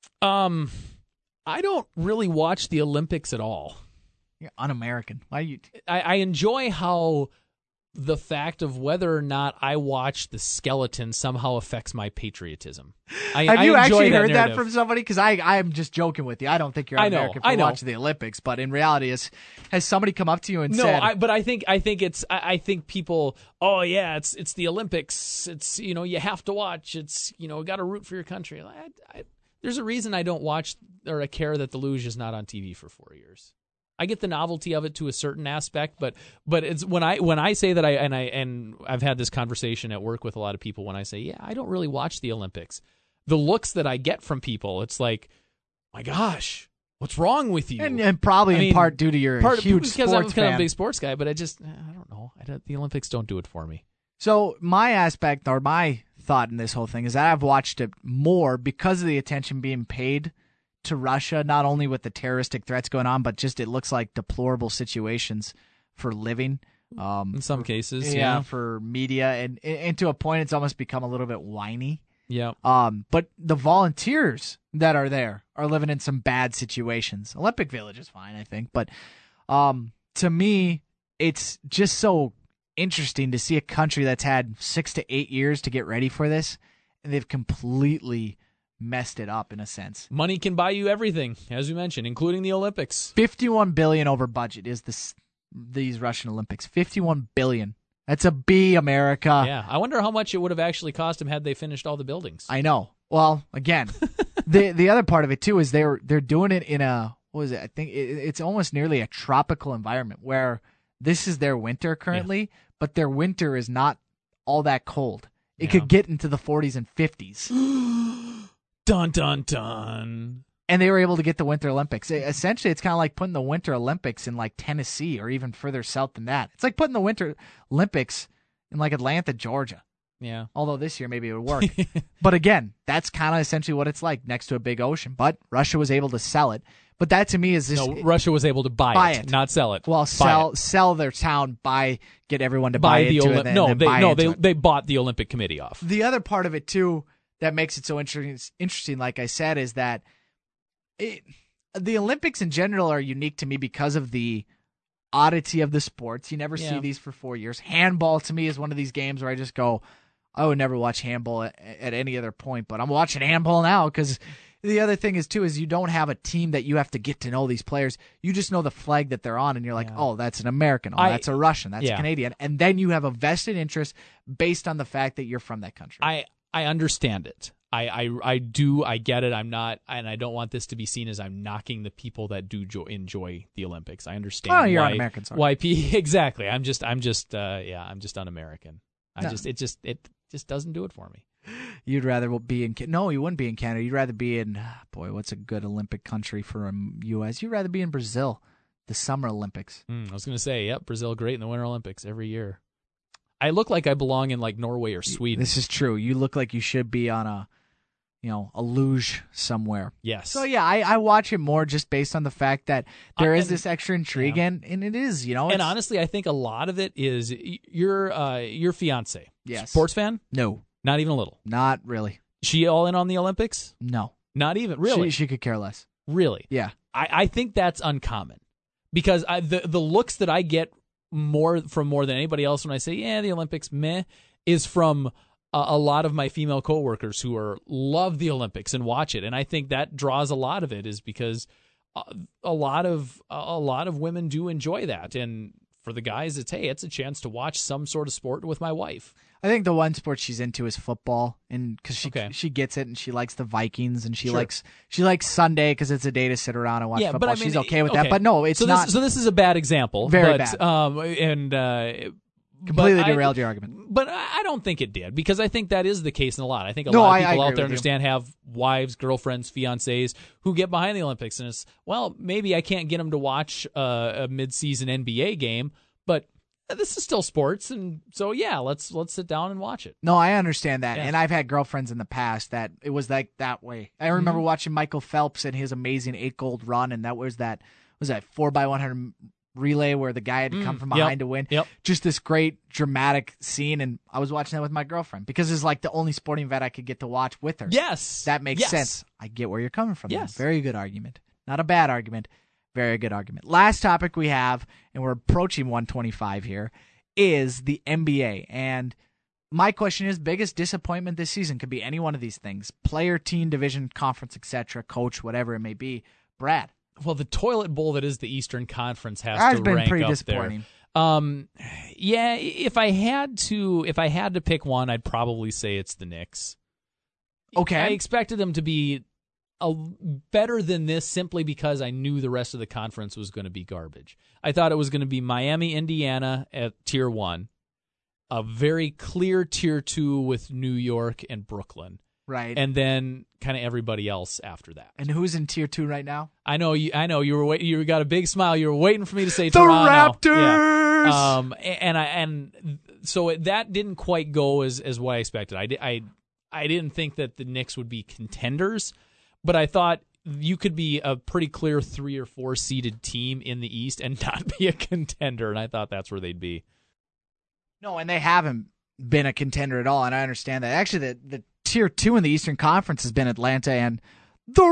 I don't really watch the Olympics at all. You're un-American. Why you? I enjoy how the fact of whether or not I watch the skeleton somehow affects my patriotism. Have you actually heard that narrative from somebody? Because I am just joking with you. I don't think you're un-American for watching the Olympics, but in reality, has somebody come up to you and said? But I think people. Oh yeah, it's the Olympics. It's you have to watch. It's got to root for your country. There's a reason I don't watch or I care that the luge is not on TV for 4 years. I get the novelty of it to a certain aspect, but it's when I say that I've had this conversation at work with a lot of people when I say, I don't really watch the Olympics. The looks that I get from people, it's like, my gosh, what's wrong with you? And probably in part due to your huge sports fan. I'm a big sports guy, but I don't know. The Olympics don't do it for me. So my aspect or my thought in this whole thing is that I've watched it more because of the attention being paid to Russia, not only with the terroristic threats going on, but just it looks like deplorable situations for living. In some cases, for media, and to a point, it's almost become a little bit whiny. Yeah. But the volunteers that are there are living in some bad situations. Olympic Village is fine, I think, but to me, it's just so interesting to see a country that's had 6 to 8 years to get ready for this, and they've completely messed it up in a sense. Money can buy you everything, as we mentioned, including the Olympics. $51 billion over budget is these Russian Olympics. $51 billion. That's a B, America. Yeah, I wonder how much it would have actually cost them had they finished all the buildings. I know. Well, again, the other part of it too is they're doing it in a, what is it? I think it's almost nearly a tropical environment where this is their winter currently, but their winter is not all that cold. It could get into the 40s and 50s. Dun, dun, dun. And they were able to get the Winter Olympics. Essentially, it's kind of like putting the Winter Olympics in like Tennessee or even further south than that. It's like putting the Winter Olympics in like Atlanta, Georgia. Yeah. Although this year maybe it would work. But again, that's kind of essentially what it's like next to a big ocean. But Russia was able to sell it. But that to me is this. No, Russia was able to buy it, not sell it. Well, sell their town, get everyone to buy into it. They bought the Olympic Committee off. The other part of it too that makes it so interesting, like I said, is that the Olympics in general are unique to me because of the oddity of the sports. You never see these for 4 years. Handball to me is one of these games where I just go, I would never watch handball at any other point, but I'm watching handball now because the other thing is you don't have a team that you have to get to know these players. You just know the flag that they're on, and you're like, oh, that's an American, oh, that's a Russian, that's a Canadian, and then you have a vested interest based on the fact that you're from that country. I understand it. I do. I get it. I'm not, and I don't want this to be seen as I'm knocking the people that do enjoy the Olympics. I understand. Oh, you're un-American. Sorry. Exactly. I'm just un-American. It just doesn't do it for me. You'd rather be in no, you wouldn't be in Canada. You'd rather be in what's a good Olympic country for U.S.? You'd rather be in Brazil, the Summer Olympics. I was going to say, Brazil great in the Winter Olympics every year. I look like I belong in like Norway or Sweden. This is true. You look like you should be on a luge somewhere. Yes. So yeah, I watch it more just based on the fact that there is this extra intrigue, and it is, And honestly, I think a lot of it is your fiance. Yes. Sports fan? No. Not even a little. Not really. She all in on the Olympics? No. Not even. Really? She could care less. Really? Yeah. I think that's uncommon because the looks that I get more than anybody else when I say, the Olympics, meh, is from a lot of my female coworkers who love the Olympics and watch it. And I think that draws a lot of it is because a lot of women do enjoy that. And for the guys, it's a chance to watch some sort of sport with my wife. I think the one sport she's into is football, and because she gets it, and she likes the Vikings, and she likes Sunday because it's a day to sit around and watch football. But I mean, she's okay with that. But no, it's not. So this is a bad example. Very bad. Completely derailed your argument. But I don't think it did because I think that is the case in a lot. I think a lot of people out there have wives, girlfriends, fiancés who get behind the Olympics, and it's maybe I can't get them to watch a mid-season NBA game, but this is still sports, and so let's sit down and watch it. No, I understand that, and I've had girlfriends in the past that it was like that way. I remember watching Michael Phelps and his amazing 8 gold run, and that was that 4x100 relay where the guy had to come from behind to win. Yep. Just this great dramatic scene, and I was watching that with my girlfriend because it's like the only sporting event I could get to watch with her. Yes, that makes sense. I get where you're coming from. Yes, very good argument. Not a bad argument. Very good argument. Last topic we have, and we're approaching 125 here, is the NBA. And my question is, biggest disappointment this season could be any one of these things. Player, team, division, conference, etc., coach, whatever it may be. Brad. Well, the toilet bowl that is the Eastern Conference has to been rank pretty up disappointing. There. If I had to pick one, I'd probably say it's the Knicks. Okay. I expected them to be better than this simply because I knew the rest of the conference was going to be garbage. I thought it was going to be Miami, Indiana at Tier 1, a very clear Tier 2 with New York and Brooklyn. Right. And then kind of everybody else after that. And who's in Tier 2 right now? I know you were waiting. You got a big smile. You were waiting for me to say the Toronto. Raptors. Yeah. So that didn't quite go as what I expected. I didn't think that the Knicks would be contenders, but I thought you could be a pretty clear 3 or 4 seeded team in the East and not be a contender, and I thought that's where they'd be. No, and they haven't been a contender at all, and I understand that. Actually, the Tier 2 in the Eastern Conference has been Atlanta and the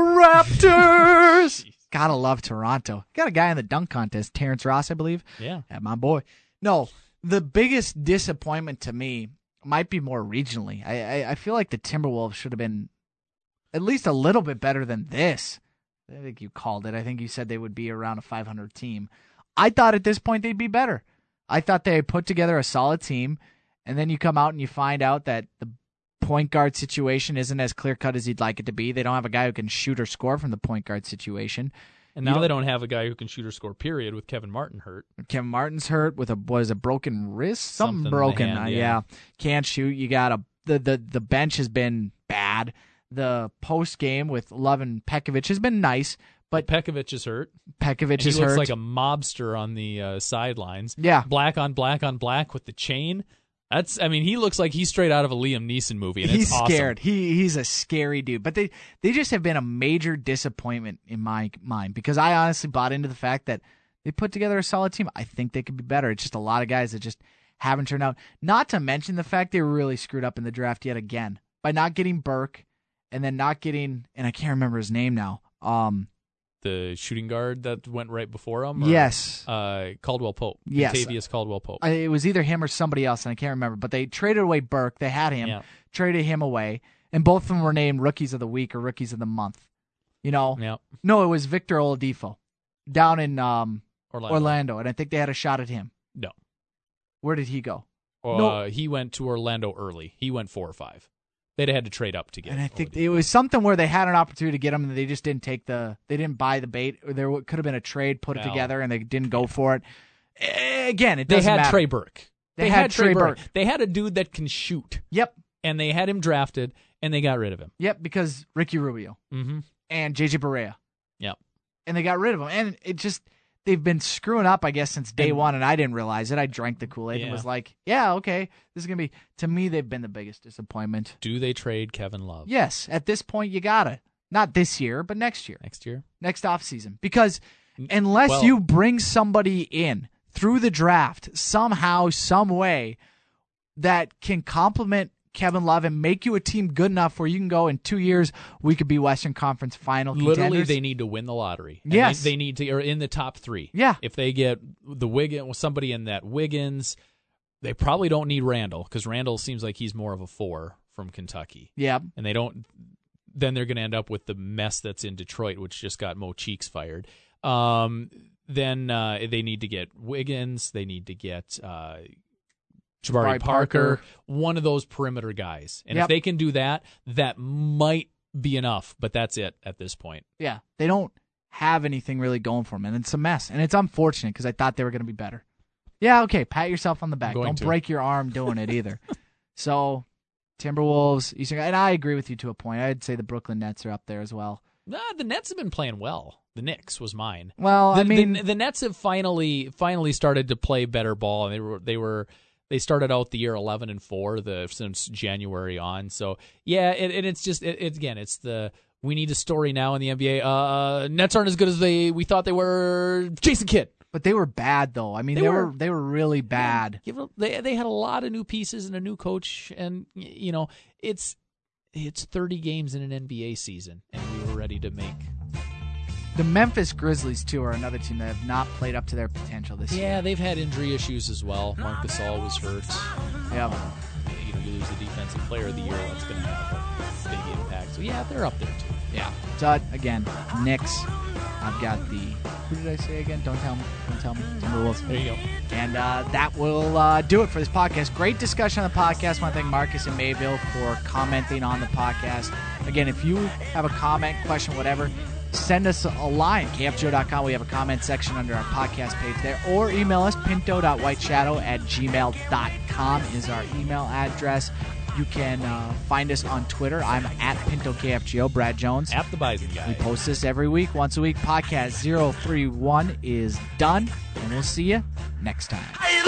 Raptors. Gotta love Toronto. Got a guy in the dunk contest, Terrence Ross, I believe. Yeah, my boy. No, the biggest disappointment to me might be more regionally. I feel like the Timberwolves should have been at least a little bit better than this. I think you called it. I think you said they would be around a 500 team. I thought at this point they'd be better. I thought they put together a solid team, and then you come out and you find out that the point guard situation isn't as clear-cut as you'd like it to be. They don't have a guy who can shoot or score from the point guard situation. And now they don't have a guy who can shoot or score, period, with Kevin Martin hurt. Kevin Martin's hurt with a broken wrist? Something broken. Hand, yeah. Can't shoot. You got the bench has been bad. The post game with Love and Pekovic has been nice, but Pekovic is hurt. Pekovic is hurt. He looks hurt. like a mobster on the sidelines. Yeah. Black on black on black with the chain. He looks like he's straight out of a Liam Neeson movie, and he's it's awesome. scared. He's a scary dude. But they just have been a major disappointment in my mind because I honestly bought into the fact that they put together a solid team. I think they could be better. It's just a lot of guys that just haven't turned out. Not to mention the fact they were really screwed up in the draft yet again by not getting Burke and then not getting, and I can't remember his name now. The shooting guard that went right before him? Yes. Caldwell Pope. Yes. Contavious Caldwell Pope. It was either him or somebody else, and I can't remember. But they traded away Burke. They had him, traded him away, and both of them were named Rookies of the Week or Rookies of the Month. No, it was Victor Oladipo down in Orlando, and I think they had a shot at him. No. Where did he go? No. He went to Orlando early. He went 4 or 5. They'd have had to trade up to get him. And I think it was something where they had an opportunity to get him, and they just didn't they didn't buy the bait. Or there could have been a trade, put it together, and they didn't go for it. Again, it doesn't matter. They had Trey Burke. They had Trey Burke. They had a dude that can shoot. Yep. And they had him drafted, and they got rid of him. Yep, because Ricky Rubio and JJ Barea. Yep. And they got rid of him, and it just they've been screwing up, I guess, since day one, and I didn't realize it. I drank the Kool-Aid and was like, yeah, okay, this is going to be, to me, they've been the biggest disappointment. Do they trade Kevin Love? Yes. At this point, you got to. Not this year, but next year. Next year? Next offseason. Because unless you bring somebody in through the draft somehow, some way that can complement Kevin Love and make you a team good enough where you can go in 2 years, we could be Western Conference final contenders. Literally, they need to win the lottery. And yes. They need to, or in the top 3. Yeah. If they get somebody in that Wiggins, they probably don't need Randall because Randall seems like he's more of a 4 from Kentucky. Yeah. And then they're going to end up with the mess that's in Detroit, which just got Mo Cheeks fired. Then they need to get Wiggins. They need to get Jabari Parker, one of those perimeter guys. And if they can do that, that might be enough, but that's it at this point. Yeah, they don't have anything really going for them, and it's a mess. And it's unfortunate because I thought they were going to be better. Yeah, okay, pat yourself on the back. Don't break your arm doing it either. So, Timberwolves, Eastern, and I agree with you to a point. I'd say the Brooklyn Nets are up there as well. The Nets have been playing well. The Knicks was mine. Well, the Nets have finally started to play better ball, and they started out the year 11-4 since January on. So yeah, it's just it's the we need a story now in the NBA. Nets aren't as good as we thought they were. Jason Kidd, but they were bad though. I mean, they were really bad. They had a lot of new pieces and a new coach, and it's 30 games in an NBA season, and we were ready to make. The Memphis Grizzlies, too, are another team that have not played up to their potential this year. Yeah, they've had injury issues as well. Marc Gasol was hurt. Yeah. You lose the defensive player of the year, that's going to have a big impact. So, yeah, they're up there, too. Yeah. So, again, Knicks. I've got who did I say again? Don't tell me. Timberwolves. There you go. And that will do it for this podcast. Great discussion on the podcast. I want to thank Marcus and Mayville for commenting on the podcast. Again, if you have a comment, question, whatever, send us a line, kfgo.com. We have a comment section under our podcast page there. Or email us, pinto.whiteshadow@gmail.com is our email address. You can find us on Twitter. I'm at PintoKFGO, Brad Jones. At the Bison Guy. We post this every week, once a week. Podcast 031 is done, and we'll see you next time.